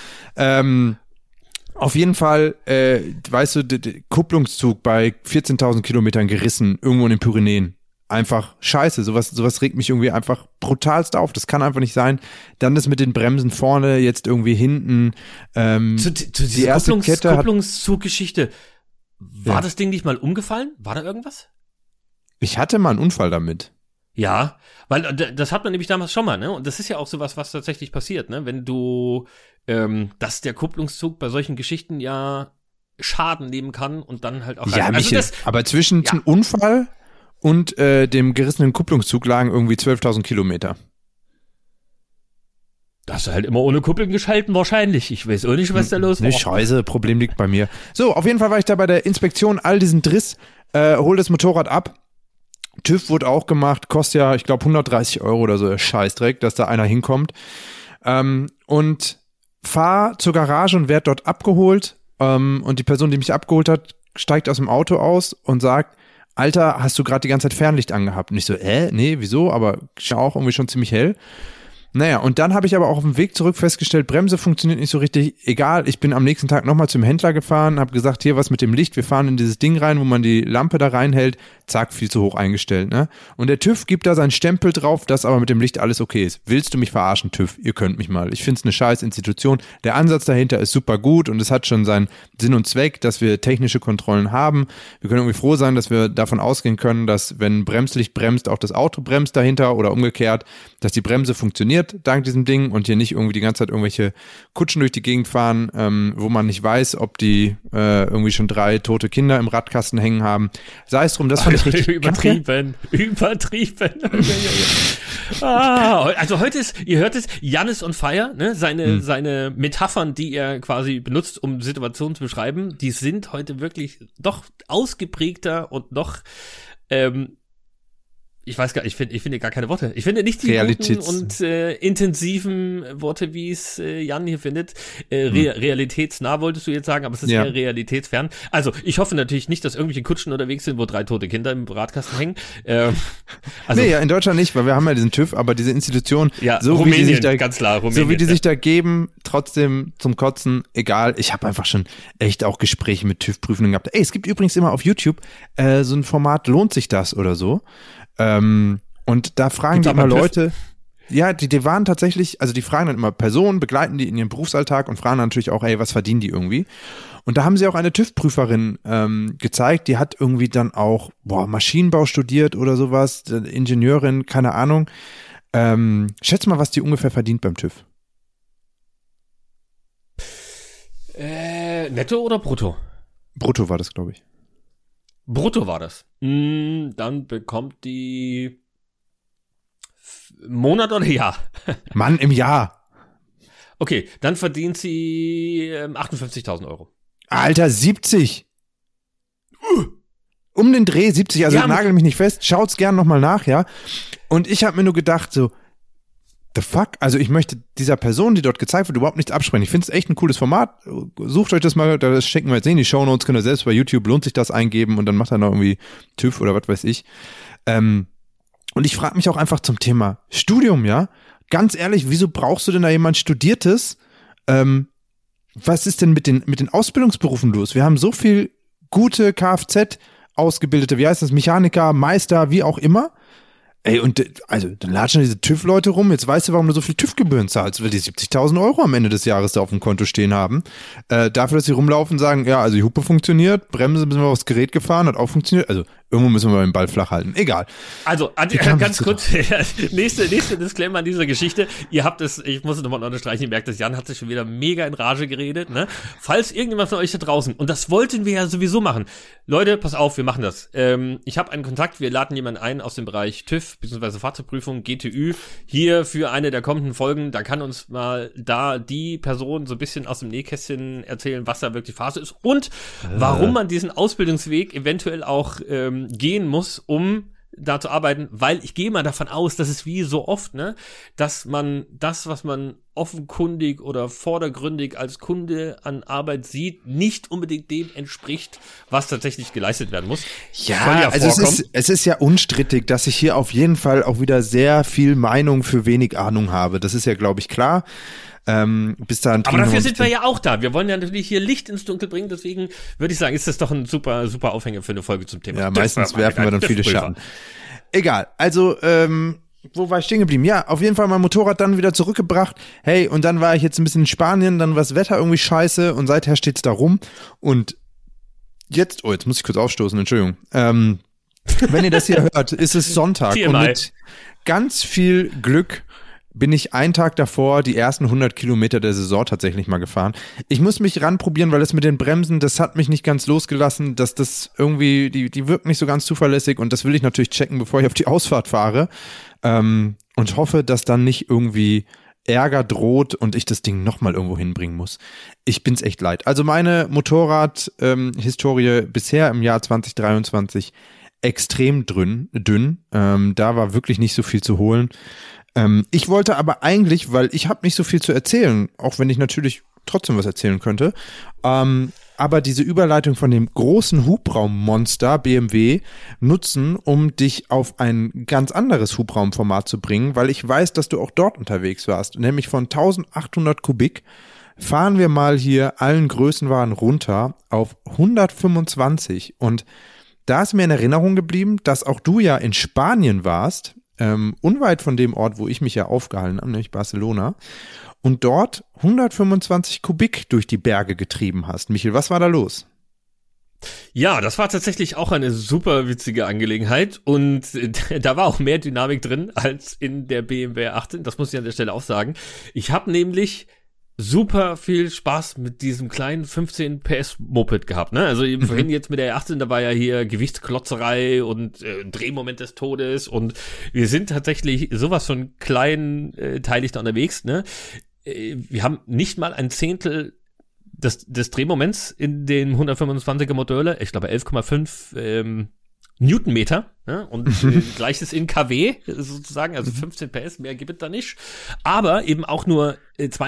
S2: Auf jeden Fall, weißt du, Kupplungszug bei 14.000 Kilometern gerissen, irgendwo in den Pyrenäen. Einfach scheiße, sowas regt mich irgendwie einfach brutalst auf. Das kann einfach nicht sein. Dann das mit den Bremsen vorne, jetzt irgendwie hinten.
S1: Zu dieser Kupplungszuggeschichte. War das Ding nicht mal umgefallen? War da irgendwas?
S2: Ich hatte mal einen Unfall damit.
S1: Ja, weil das hat man nämlich damals schon mal, ne? Und das ist ja auch sowas, was tatsächlich passiert, ne? Wenn du, dass der Kupplungszug bei solchen Geschichten ja Schaden nehmen kann und dann halt auch.
S2: Ja,
S1: also
S2: aber zwischen dem Unfall und dem gerissenen Kupplungszug lagen irgendwie 12.000 Kilometer.
S1: Da hast du halt immer ohne Kupplung geschalten, wahrscheinlich. Ich weiß auch nicht, was da los war.
S2: Nee, scheiße, Problem liegt bei mir. So, auf jeden Fall war ich da bei der Inspektion, all diesen Driss, hol das Motorrad ab. TÜV wurde auch gemacht, kostet ja, ich glaube, 130 € oder so, der Scheißdreck, dass da einer hinkommt. Und fahr zur Garage und werd dort abgeholt. Und die Person, die mich abgeholt hat, steigt aus dem Auto aus und sagt, Alter, hast du gerade die ganze Zeit Fernlicht angehabt? Und ich so, nee, wieso? Aber ist ja auch irgendwie schon ziemlich hell. Naja, und dann habe ich aber auch auf dem Weg zurück festgestellt, Bremse funktioniert nicht so richtig. Egal, ich bin am nächsten Tag nochmal zum Händler gefahren, habe gesagt, hier was mit dem Licht, wir fahren in dieses Ding rein, wo man die Lampe da reinhält, zack, viel zu hoch eingestellt, ne? Und der TÜV gibt da seinen Stempel drauf, dass aber mit dem Licht alles okay ist. Willst du mich verarschen, TÜV? Ihr könnt mich mal. Ich find's eine scheiß Institution. Der Ansatz dahinter ist super gut und es hat schon seinen Sinn und Zweck, dass wir technische Kontrollen haben. Wir können irgendwie froh sein, dass wir davon ausgehen können, dass wenn Bremslicht bremst, auch das Auto bremst dahinter oder umgekehrt, dass die Bremse funktioniert dank diesem Ding und hier nicht irgendwie die ganze Zeit irgendwelche Kutschen durch die Gegend fahren, wo man nicht weiß, ob die irgendwie schon 3 tote Kinder im Radkasten hängen haben. Sei es drum, das fand ich richtig
S1: übertrieben. Also heute ist, ihr hört es, Jannis on fire, ne? Seine Metaphern, die er quasi benutzt, um Situationen zu beschreiben, die sind heute wirklich doch ausgeprägter und noch ich weiß gar nicht, ich finde gar keine Worte. Ich finde nicht die guten und intensiven Worte, wie es Jan hier findet. Realitätsnah wolltest du jetzt sagen, aber es ist eher realitätsfern. Also ich hoffe natürlich nicht, dass irgendwelche Kutschen unterwegs sind, wo 3 tote Kinder im Radkasten hängen.
S2: Nee, ja, in Deutschland nicht, weil wir haben ja diesen TÜV, aber diese Institution, so
S1: Rumänien,
S2: wie die sich da,
S1: ganz klar, Rumänien,
S2: so wie die sich da geben, trotzdem zum Kotzen, egal. Ich habe einfach schon echt auch Gespräche mit TÜV-Prüfenden gehabt. Ey, es gibt übrigens immer auf YouTube so ein Format, lohnt sich das oder so? Und da fragen die immer Leute, ja, die waren tatsächlich, also die fragen dann immer Personen, begleiten die in ihrem Berufsalltag und fragen dann natürlich auch, ey, was verdienen die irgendwie? Und da haben sie auch eine TÜV-Prüferin gezeigt, die hat irgendwie dann auch Maschinenbau studiert oder sowas, Ingenieurin, keine Ahnung. Schätz mal, was die ungefähr verdient beim TÜV.
S1: Netto oder brutto?
S2: Brutto war das, glaube ich.
S1: Brutto war das. Dann bekommt die Monat oder Jahr?
S2: Mann, im Jahr.
S1: Okay, dann verdient sie 58.000 €.
S2: Alter, 70. Um den Dreh 70, also ja, nagel mich nicht fest, schaut's gern nochmal nach, ja. Und ich habe mir nur gedacht, so, the fuck? Also ich möchte dieser Person, die dort gezeigt wird, überhaupt nichts absprechen. Ich finde es echt ein cooles Format. Sucht euch das mal, das schicken wir jetzt in die Shownotes, könnt ihr selbst bei YouTube, lohnt sich das eingeben und dann macht er noch irgendwie TÜV oder was weiß ich. Und ich frage mich auch einfach zum Thema Studium, ja. Ganz ehrlich, wieso brauchst du denn da jemand Studiertes? Was ist denn mit den Ausbildungsberufen los? Wir haben so viel gute Kfz-Ausgebildete, wie heißt das, Mechaniker, Meister, wie auch immer. Ey, und also dann latschen diese TÜV-Leute rum. Jetzt weißt du, warum du so viel TÜV-Gebühren zahlst, weil die 70.000 € am Ende des Jahres da auf dem Konto stehen haben. Dafür, dass sie rumlaufen und sagen, ja, also die Hupe funktioniert, Bremse sind wir aufs Gerät gefahren, hat auch funktioniert. Also irgendwo müssen wir mal den Ball flach halten. Egal.
S1: Also, ganz kurz, nächste Disclaimer an dieser Geschichte. Ihr habt es, ich muss es nochmal unterstreichen, ihr merkt, dass Jan hat sich schon wieder mega in Rage geredet, ne? Falls irgendjemand von euch da draußen, und das wollten wir ja sowieso machen. Leute, pass auf, wir machen das. Ich habe einen Kontakt, wir laden jemanden ein aus dem Bereich TÜV, beziehungsweise Fahrzeugprüfung, GTÜ, hier für eine der kommenden Folgen. Da kann uns mal da die Person so ein bisschen aus dem Nähkästchen erzählen, was da wirklich Phase ist und warum man diesen Ausbildungsweg eventuell auch gehen muss, um da zu arbeiten, weil ich gehe mal davon aus, dass es wie so oft, ne, dass man das, was man offenkundig oder vordergründig als Kunde an Arbeit sieht, nicht unbedingt dem entspricht, was tatsächlich geleistet werden muss.
S2: Ja, also es ist ja unstrittig, dass ich hier auf jeden Fall auch wieder sehr viel Meinung für wenig Ahnung habe. Das ist ja, glaube ich, klar. Bis dahin
S1: aber dafür sind wir ja auch da. Wir wollen ja natürlich hier Licht ins Dunkel bringen, deswegen würde ich sagen, ist das doch ein super, super Aufhänger für eine Folge zum Thema.
S2: Ja, meistens werfen wir dann viele Schatten. Egal, also, wo war ich stehen geblieben? Ja, auf jeden Fall mein Motorrad dann wieder zurückgebracht. Hey, und dann war ich jetzt ein bisschen in Spanien, dann war das Wetter irgendwie scheiße und seither steht's da rum. Und jetzt muss ich kurz aufstoßen, Entschuldigung. Wenn ihr das hier hört, ist es Sonntag
S1: TMI.
S2: und mit ganz viel Glück bin ich einen Tag davor die ersten 100 Kilometer der Saison tatsächlich mal gefahren. Ich muss mich ranprobieren, weil das mit den Bremsen, das hat mich nicht ganz losgelassen, dass das irgendwie, die wirken nicht so ganz zuverlässig und das will ich natürlich checken, bevor ich auf die Ausfahrt fahre, und hoffe, dass dann nicht irgendwie Ärger droht und ich das Ding nochmal irgendwo hinbringen muss. Ich bin's echt leid. Also meine Motorrad-Historie bisher im Jahr 2023 extrem dünn. Da war wirklich nicht so viel zu holen. Ich wollte aber eigentlich, weil ich habe nicht so viel zu erzählen, auch wenn ich natürlich trotzdem was erzählen könnte, aber diese Überleitung von dem großen Hubraummonster BMW nutzen, um dich auf ein ganz anderes Hubraumformat zu bringen, weil ich weiß, dass du auch dort unterwegs warst, nämlich von 1800 Kubik fahren wir mal hier allen Größenwahn runter auf 125 und da ist mir in Erinnerung geblieben, dass auch du ja in Spanien warst, unweit von dem Ort, wo ich mich ja aufgehalten habe, nämlich Barcelona, und dort 125 Kubik durch die Berge getrieben hast. Michael, was war da los?
S1: Ja, das war tatsächlich auch eine super witzige Angelegenheit und da war auch mehr Dynamik drin als in der BMW 18, das muss ich an der Stelle auch sagen. Ich habe nämlich super viel Spaß mit diesem kleinen 15 PS Moped gehabt, ne? Also eben vorhin jetzt mit der 18, da war ja hier Gewichtsklotzerei und Drehmoment des Todes und wir sind tatsächlich sowas von kleinteilig da unterwegs, ne? Wir haben nicht mal ein Zehntel des Drehmoments in den 125er Modelle, ich glaube 11,5 Newtonmeter, ne? Und gleiches in kW sozusagen, also 15 PS, mehr gibt es da nicht, aber eben auch nur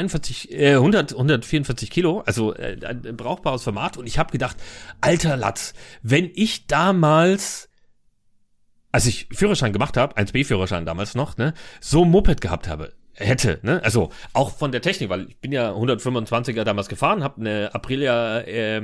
S1: 144 Kilo, also ein brauchbares Format und ich habe gedacht, alter Latz, wenn ich damals, als ich Führerschein gemacht habe, 1B-Führerschein damals noch, ne, so ein Moped gehabt hätte, ne, also auch von der Technik, weil ich bin ja 125er damals gefahren, habe eine Aprilia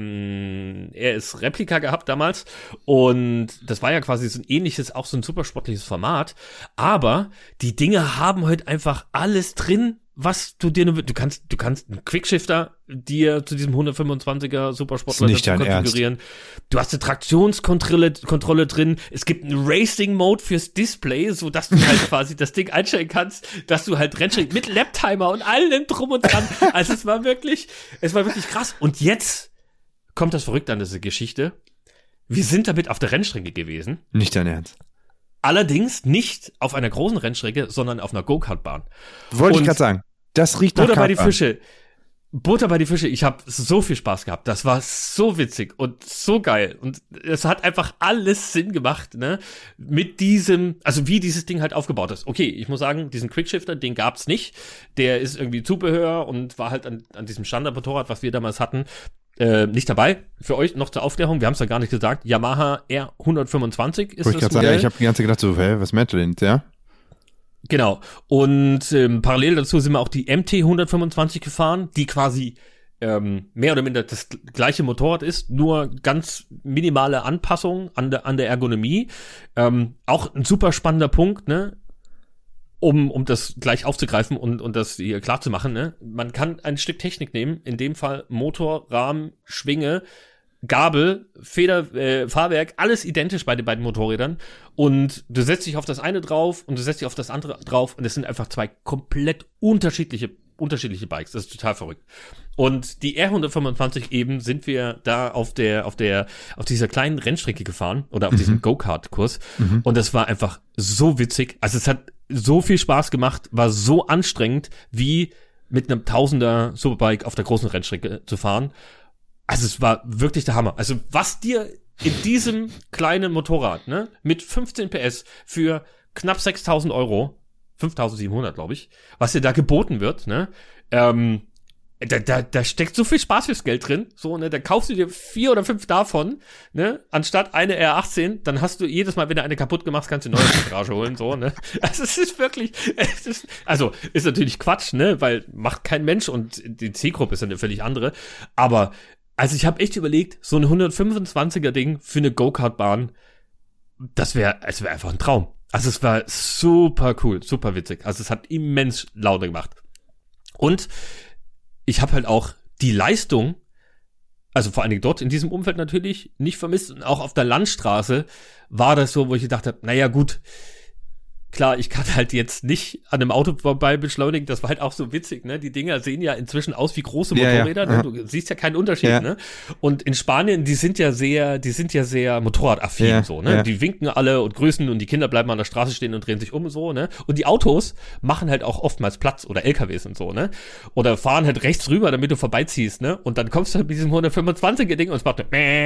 S1: RS Replika gehabt damals und das war ja quasi so ein ähnliches, auch so ein supersportliches Format, aber die Dinge haben heute einfach alles drin, was du dir nur, du kannst einen Quickshifter dir zu diesem 125er Supersportler dazu konfigurieren. Du hast eine Traktionskontrolle drin. Es gibt einen Racing-Mode fürs Display, so dass du halt quasi das Ding einstellen kannst, dass du halt Rennstrecken mit Laptimer und allem drum und dran. Also es war wirklich krass. Und jetzt kommt das Verrückte an diese Geschichte. Wir sind damit auf der Rennstrecke gewesen.
S2: Nicht dein Ernst.
S1: Allerdings nicht auf einer großen Rennstrecke, sondern auf einer Go-Kart-Bahn.
S2: Wollte ich gerade sagen. Das riecht nach
S1: Butter bei die Fische. Butter bei die Fische. Ich habe so viel Spaß gehabt. Das war so witzig und so geil. Und es hat einfach alles Sinn gemacht, ne? Mit diesem, also wie dieses Ding halt aufgebaut ist. Okay, ich muss sagen, diesen Quickshifter, den gab's nicht. Der ist irgendwie Zubehör und war halt an diesem Standardmotorrad, was wir damals hatten, nicht dabei. Für euch noch zur Aufklärung, wir haben es ja gar nicht gesagt, Yamaha R125 ist das Modell.
S2: Sagen, ja, ich habe die ganze Zeit gedacht so, was meint ihr denn, ja?
S1: Genau. Und parallel dazu sind wir auch die MT 125 gefahren, die quasi mehr oder minder das gleiche Motorrad ist, nur ganz minimale Anpassung an der Ergonomie. Auch ein super spannender Punkt, ne? Um das gleich aufzugreifen und das hier klar zu machen, ne? Man kann ein Stück Technik nehmen, in dem Fall Motor, Rahmen, Schwinge, Gabel, Feder, Fahrwerk, alles identisch bei den beiden Motorrädern und du setzt dich auf das eine drauf und du setzt dich auf das andere drauf und es sind einfach zwei komplett unterschiedliche Bikes. Das ist total verrückt. Und die R125 eben sind wir da auf dieser kleinen Rennstrecke gefahren oder auf diesem Go-Kart-Kurs und das war einfach so witzig. Also es hat so viel Spaß gemacht, war so anstrengend wie mit einem 1000er Superbike auf der großen Rennstrecke zu fahren. Also es war wirklich der Hammer. Also was dir in diesem kleinen Motorrad, ne, mit 15 PS für knapp 6.000 Euro, 5.700, glaube ich, was dir da geboten wird, ne, da steckt so viel Spaß fürs Geld drin, so, ne, da kaufst du dir 4 oder 5 davon, ne, anstatt eine R18, dann hast du jedes Mal, wenn du eine kaputt gemacht hast, kannst du eine neue in die Garage holen, so, ne. Also es ist wirklich, ist natürlich Quatsch, ne, weil macht kein Mensch und die Zielgruppe ist eine völlig andere, aber, also ich habe echt überlegt, so ein 125er Ding für eine Go-Kart-Bahn, es wäre einfach ein Traum. Also es war super cool, super witzig, also es hat immens Laune gemacht. Und ich habe halt auch die Leistung, also vor allen Dingen dort in diesem Umfeld natürlich, nicht vermisst. Und auch auf der Landstraße war das so, wo ich gedacht habe, naja gut, klar, ich kann halt jetzt nicht an einem Auto vorbei beschleunigen. Das war halt auch so witzig, ne? Die Dinger sehen ja inzwischen aus wie große Motorräder. Ne? Du siehst ja keinen Unterschied, ne? Und in Spanien, die sind ja sehr motorradaffin, so, ne? Die winken alle und grüßen und die Kinder bleiben an der Straße stehen und drehen sich um, so, ne? Und die Autos machen halt auch oftmals Platz oder LKWs und so, ne? Oder fahren halt rechts rüber, damit du vorbeiziehst, ne? Und dann kommst du halt mit diesem 125er Ding und es macht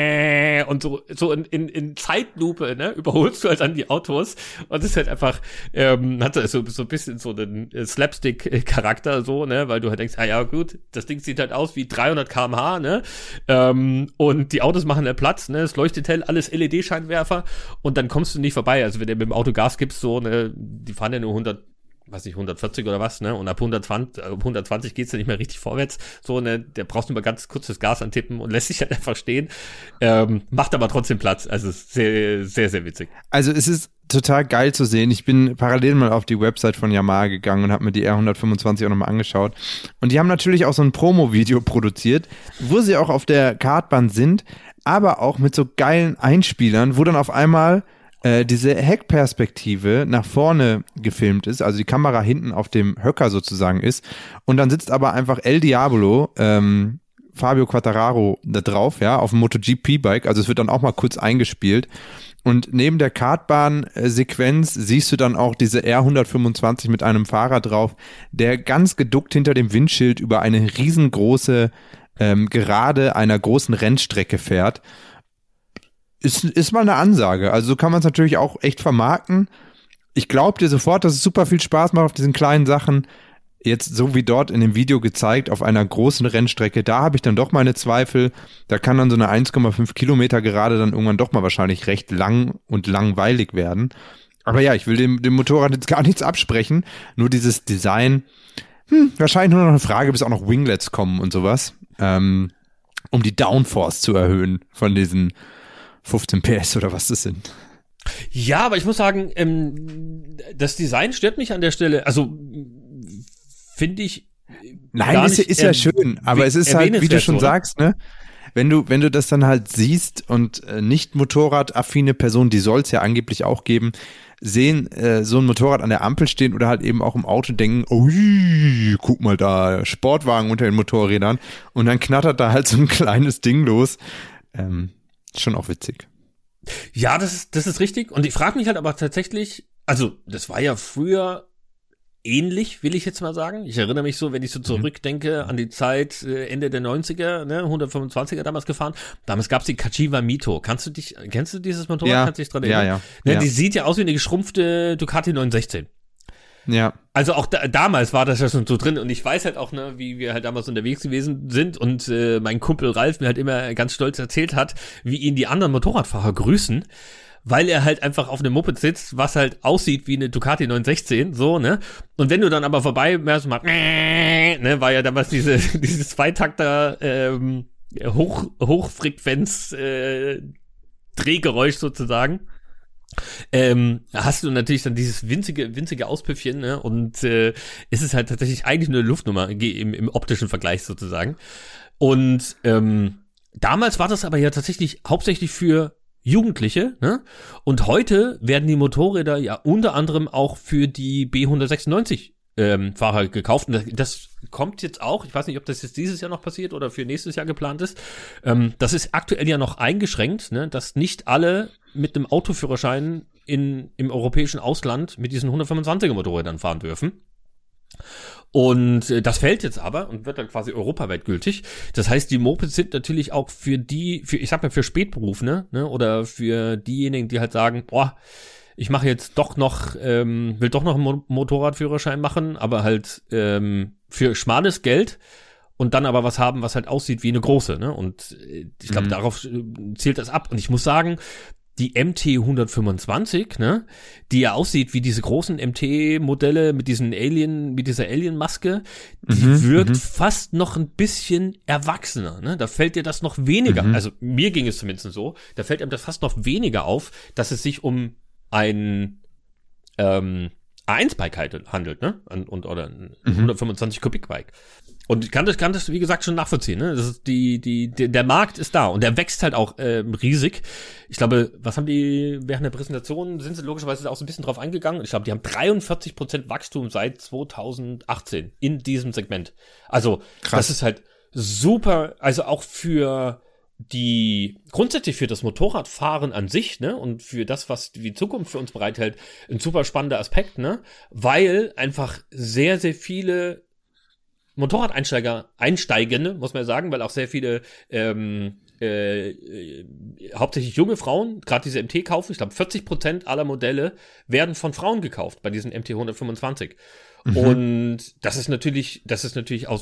S1: und so in Zeitlupe, ne? Überholst du halt an die Autos und es ist halt einfach hat so ein bisschen so einen Slapstick-Charakter, so, ne, weil du halt denkst, ja gut, das Ding sieht halt aus wie 300 km/h, ne, und die Autos machen halt Platz, ne, es leuchtet hell, alles LED-Scheinwerfer und dann kommst du nicht vorbei, also wenn du mit dem Auto Gas gibst, so, ne, die fahren ja nur 140 oder was, ne, und ab 120 geht's ja nicht mehr richtig vorwärts, so, ne, der brauchst du mal ganz kurz das Gas antippen und lässt sich halt einfach stehen, macht aber trotzdem Platz, also sehr, sehr, sehr witzig.
S2: Also es ist total geil zu sehen. Ich bin parallel mal auf die Website von Yamaha gegangen und habe mir die R125 auch nochmal angeschaut. Und die haben natürlich auch so ein Promo-Video produziert, wo sie auch auf der Kartbahn sind, aber auch mit so geilen Einspielern, wo dann auf einmal diese Heckperspektive nach vorne gefilmt ist, also die Kamera hinten auf dem Höcker sozusagen ist. Und dann sitzt aber einfach El Diablo, Fabio Quartararo da drauf, ja, auf dem MotoGP-Bike. Also es wird dann auch mal kurz eingespielt. Und neben der Kartbahn-Sequenz siehst du dann auch diese R125 mit einem Fahrer drauf, der ganz geduckt hinter dem Windschild über eine riesengroße Gerade einer großen Rennstrecke fährt. Ist mal eine Ansage. Also so kann man es natürlich auch echt vermarkten. Ich glaube dir sofort, dass es super viel Spaß macht auf diesen kleinen Sachen. Jetzt so wie dort in dem Video gezeigt, auf einer großen Rennstrecke, da habe ich dann doch meine Zweifel. Da kann dann so eine 1,5 Kilometer Gerade dann irgendwann doch mal wahrscheinlich recht lang und langweilig werden. Aber ja, ich will dem Motorrad jetzt gar nichts absprechen. Nur dieses Design, wahrscheinlich nur noch eine Frage, bis auch noch Winglets kommen und sowas, um die Downforce zu erhöhen von diesen 15 PS oder was das sind.
S1: Ja, aber ich muss sagen, das Design stört mich an der Stelle. Also finde ich.
S2: Nein, ist ja schön, aber es ist halt, wie du schon sagst, ne? Wenn du das dann halt siehst und nicht motorradaffine Personen, die soll es ja angeblich auch geben, sehen so ein Motorrad an der Ampel stehen oder halt eben auch im Auto denken, ui, guck mal da, Sportwagen unter den Motorrädern und dann knattert da halt so ein kleines Ding los. Schon auch witzig.
S1: Ja, das ist richtig. Und ich frage mich halt aber tatsächlich, also das war ja früher ähnlich, will ich jetzt mal sagen. Ich erinnere mich so, wenn ich so zurückdenke an die Zeit Ende der 90er, ne, 125er damals gefahren. Damals gab's die Kachiva Mito. Kennst du dieses Motorrad?
S2: Ja.
S1: Kannst du dich dran erinnern?
S2: Ja.
S1: Ne,
S2: Ja.
S1: die sieht ja aus wie eine geschrumpfte Ducati 916.
S2: Ja.
S1: Also auch damals war das ja schon so drin und ich weiß halt auch, ne, wie wir halt damals unterwegs gewesen sind und mein Kumpel Ralf mir halt immer ganz stolz erzählt hat, wie ihn die anderen Motorradfahrer grüßen, weil er halt einfach auf einem Moped sitzt, was halt aussieht wie eine Ducati 916, so, ne? Und wenn du dann aber vorbei wärst, mal, ne, war ja damals dieses Zweitakter Hochfrequenz Drehgeräusch sozusagen. Hast du natürlich dann dieses winzige Auspüffchen, ne? Und es ist halt tatsächlich eigentlich nur eine Luftnummer im optischen Vergleich sozusagen. Und damals war das aber ja tatsächlich hauptsächlich für Jugendliche, ne? Und heute werden die Motorräder ja unter anderem auch für die B196 Fahrer gekauft. Und das kommt jetzt auch, ich weiß nicht, ob das jetzt dieses Jahr noch passiert oder für nächstes Jahr geplant ist. Das ist aktuell ja noch eingeschränkt, ne? Dass nicht alle mit einem Autoführerschein im europäischen Ausland mit diesen 125er Motorrädern fahren dürfen. Und das fällt jetzt aber und wird dann quasi europaweit gültig. Das heißt, die Mopeds sind natürlich auch für Spätberufene, ne, oder für diejenigen, die halt sagen, boah, ich mache jetzt doch noch, will doch noch einen Motorradführerschein machen, aber halt für schmales Geld und dann aber was haben, was halt aussieht wie eine große, ne? Und ich glaube, darauf zielt das ab. Und ich muss sagen, die MT 125, ne, die ja aussieht wie diese großen MT-Modelle mit dieser Alien-Maske, die wirkt fast noch ein bisschen erwachsener, ne? Da fällt dir das noch weniger, also mir ging es zumindest so, da fällt einem das fast noch weniger auf, dass es sich um ein A1-Bike handelt, ne? Oder ein 125 Kubik-Bike. Und ich kann das, wie gesagt, schon nachvollziehen, ne? Das ist der Markt ist da und der wächst halt auch riesig. Ich glaube, was haben die während der Präsentation, sind sie logischerweise auch so ein bisschen drauf eingegangen. Ich glaube, die haben 43% Wachstum seit 2018 in diesem Segment. Also, krass. Das ist halt super, also auch grundsätzlich für das Motorradfahren an sich, ne, und für das, was die Zukunft für uns bereithält, ein super spannender Aspekt, ne, weil einfach sehr, sehr viele Einsteigende, muss man ja sagen, weil auch sehr viele hauptsächlich junge Frauen gerade diese MT kaufen. Ich glaube, 40% aller Modelle werden von Frauen gekauft bei diesen MT 125. Und das ist natürlich aus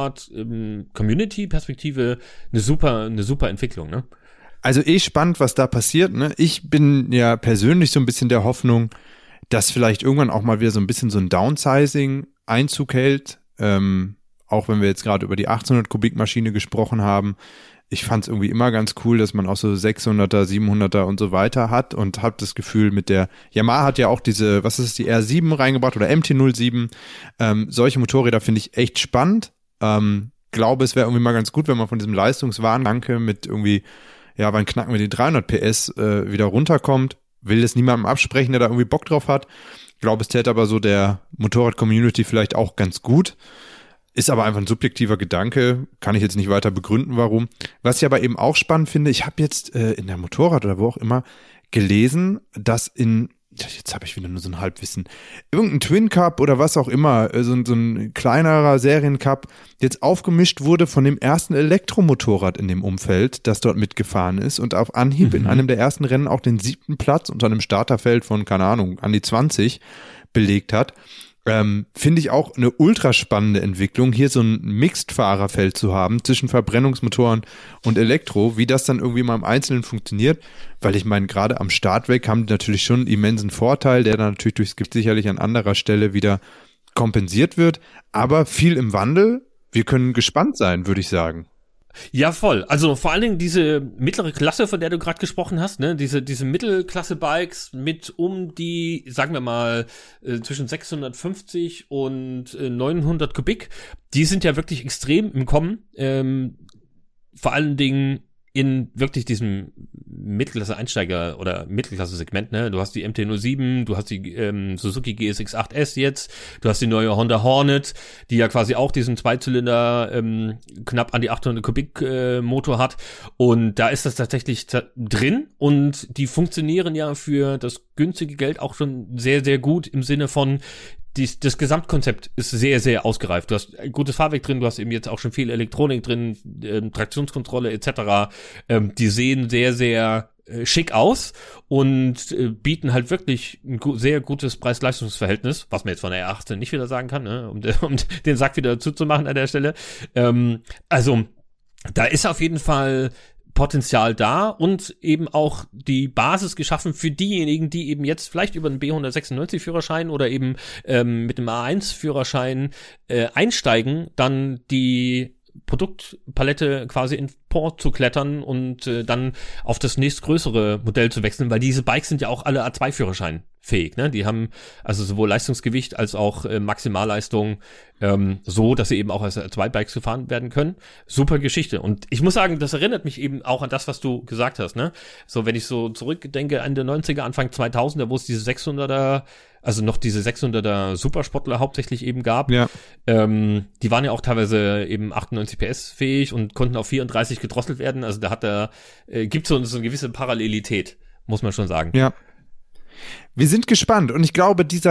S1: Motorrad-Community-Perspektive eine super Entwicklung, ne?
S2: Also spannend, was da passiert, ne? Ich bin ja persönlich so ein bisschen der Hoffnung, dass vielleicht irgendwann auch mal wieder so ein bisschen so ein Downsizing Einzug hält, auch wenn wir jetzt gerade über die 1800 Kubik Maschine gesprochen haben. Ich fand es irgendwie immer ganz cool, dass man auch so 600er, 700er und so weiter hat und habe das Gefühl mit der Yamaha hat ja auch diese, was ist es, die R7 reingebracht oder MT-07. Solche Motorräder finde ich echt spannend. Glaube, es wäre irgendwie mal ganz gut, wenn man von diesem Leistungswahngedanke mit irgendwie, ja, wann knacken wir die 300 PS wieder runterkommt. Will das niemandem absprechen, der da irgendwie Bock drauf hat. Glaube, es täte aber so der Motorrad-Community vielleicht auch ganz gut. Ist aber einfach ein subjektiver Gedanke, kann ich jetzt nicht weiter begründen, warum. Was ich aber eben auch spannend finde, ich habe jetzt in der Motorrad oder wo auch immer gelesen, dass jetzt habe ich wieder nur so ein Halbwissen, irgendein Twin Cup oder was auch immer, so ein kleinerer Seriencup, jetzt aufgemischt wurde von dem ersten Elektromotorrad in dem Umfeld, das dort mitgefahren ist und auf Anhieb in einem der ersten Rennen auch den 7. Platz unter einem Starterfeld von, keine Ahnung, an die 20 belegt hat. Finde ich auch eine ultra spannende Entwicklung, hier so ein Mixed-Fahrerfeld zu haben zwischen Verbrennungsmotoren und Elektro, wie das dann irgendwie mal im Einzelnen funktioniert, weil ich meine, gerade am Startweg haben die natürlich schon einen immensen Vorteil, der dann natürlich durchs Gift sicherlich an anderer Stelle wieder kompensiert wird, aber viel im Wandel. Wir können gespannt sein, würde ich sagen.
S1: Ja, voll. Also vor allen Dingen diese mittlere Klasse, von der du gerade gesprochen hast, ne, diese Mittelklasse-Bikes mit um die, sagen wir mal, zwischen 650 und 900 Kubik, die sind ja wirklich extrem im Kommen. Vor allen Dingen in wirklich diesem Mittelklasse-Einsteiger- oder Mittelklasse-Segment, ne? Du hast die MT-07, du hast die Suzuki GSX-8S jetzt, du hast die neue Honda Hornet, die ja quasi auch diesen Zweizylinder knapp an die 800 Kubik Motor hat. Und da ist das tatsächlich drin und die funktionieren ja für das günstige Geld auch schon sehr, sehr gut im Sinne von das Gesamtkonzept ist sehr, sehr ausgereift. Du hast ein gutes Fahrwerk drin, du hast eben jetzt auch schon viel Elektronik drin, Traktionskontrolle etc. Die sehen sehr, sehr schick aus und bieten halt wirklich ein sehr gutes Preis-Leistungs-Verhältnis, was man jetzt von der R18 nicht wieder sagen kann, ne? um den Sack wieder zuzumachen an der Stelle. Also da ist auf jeden Fall Potenzial da und eben auch die Basis geschaffen für diejenigen, die eben jetzt vielleicht über einen B196-Führerschein oder eben mit einem A1-Führerschein einsteigen, dann die Produktpalette quasi in Port zu klettern und dann auf das nächstgrößere Modell zu wechseln, weil diese Bikes sind ja auch alle A2-Führerschein fähig, ne? Die haben also sowohl Leistungsgewicht als auch Maximalleistung so, dass sie eben auch als A2-Bikes gefahren werden können. Super Geschichte. Und ich muss sagen, das erinnert mich eben auch an das, was du gesagt hast, ne? So, wenn ich so zurückdenke an der 90er, Anfang 2000er, wo es diese 600er, also noch diese 600er Supersportler hauptsächlich eben gab. Ja. Die waren ja auch teilweise eben 98 PS fähig und konnten auf 34 gedrosselt werden. Also gibt so eine gewisse Parallelität, muss man schon sagen.
S2: Ja. Wir sind gespannt und ich glaube, dieser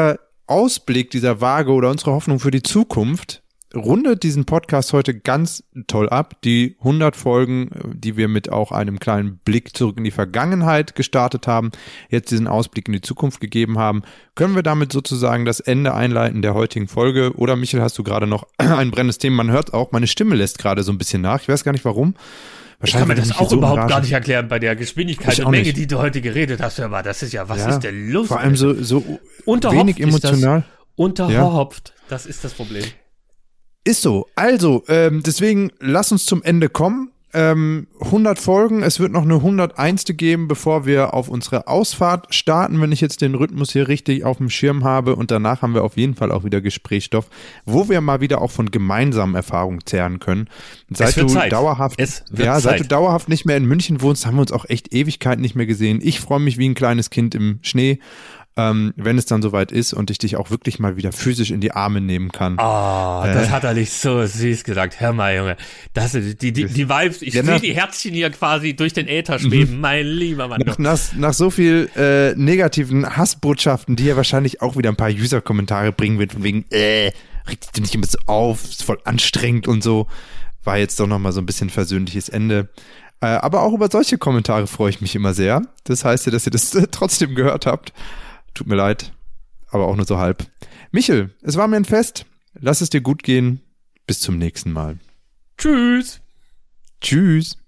S2: Ausblick, dieser Waage oder unsere Hoffnung für die Zukunft rundet diesen Podcast heute ganz toll ab. Die 100 Folgen, die wir mit auch einem kleinen Blick zurück in die Vergangenheit gestartet haben, jetzt diesen Ausblick in die Zukunft gegeben haben, können wir damit sozusagen das Ende einleiten der heutigen Folge. Oder Michael, hast du gerade noch ein brennendes Thema? Man hört auch, meine Stimme lässt gerade so ein bisschen nach. Ich weiß gar nicht warum.
S1: Ich kann mir das auch überhaupt gar nicht erklären bei der Geschwindigkeit und Menge, die du heute geredet hast. Hör mal, das ist ja, was ist denn los?
S2: Vor allem so wenig emotional.
S1: Unterhopft, das ist das Problem.
S2: Ist so. Also, deswegen lass uns zum Ende kommen. 100 Folgen, es wird noch eine 101. geben, bevor wir auf unsere Ausfahrt starten, wenn ich jetzt den Rhythmus hier richtig auf dem Schirm habe. Und danach haben wir auf jeden Fall auch wieder Gesprächsstoff, wo wir mal wieder auch von gemeinsamen Erfahrungen zehren können. Seit du dauerhaft nicht mehr in München wohnst, haben wir uns auch echt Ewigkeiten nicht mehr gesehen. Ich freue mich wie ein kleines Kind im Schnee. Wenn es dann soweit ist und ich dich auch wirklich mal wieder physisch in die Arme nehmen kann.
S1: Das hat er nicht so süß gesagt. Hör mal, Junge. Das die Vibes, ich sehe die Herzchen hier quasi durch den Äther schweben, mein lieber Mann.
S2: Nach so viel negativen Hassbotschaften, die ja wahrscheinlich auch wieder ein paar User-Kommentare bringen wird, von wegen, reg dich nicht immer so auf, ist voll anstrengend und so, war jetzt doch nochmal so ein bisschen versöhnliches Ende. Aber auch über solche Kommentare freue ich mich immer sehr. Das heißt ja, dass ihr das trotzdem gehört habt. Tut mir leid, aber auch nur so halb. Michel, es war mir ein Fest. Lass es dir gut gehen. Bis zum nächsten Mal.
S1: Tschüss.
S2: Tschüss.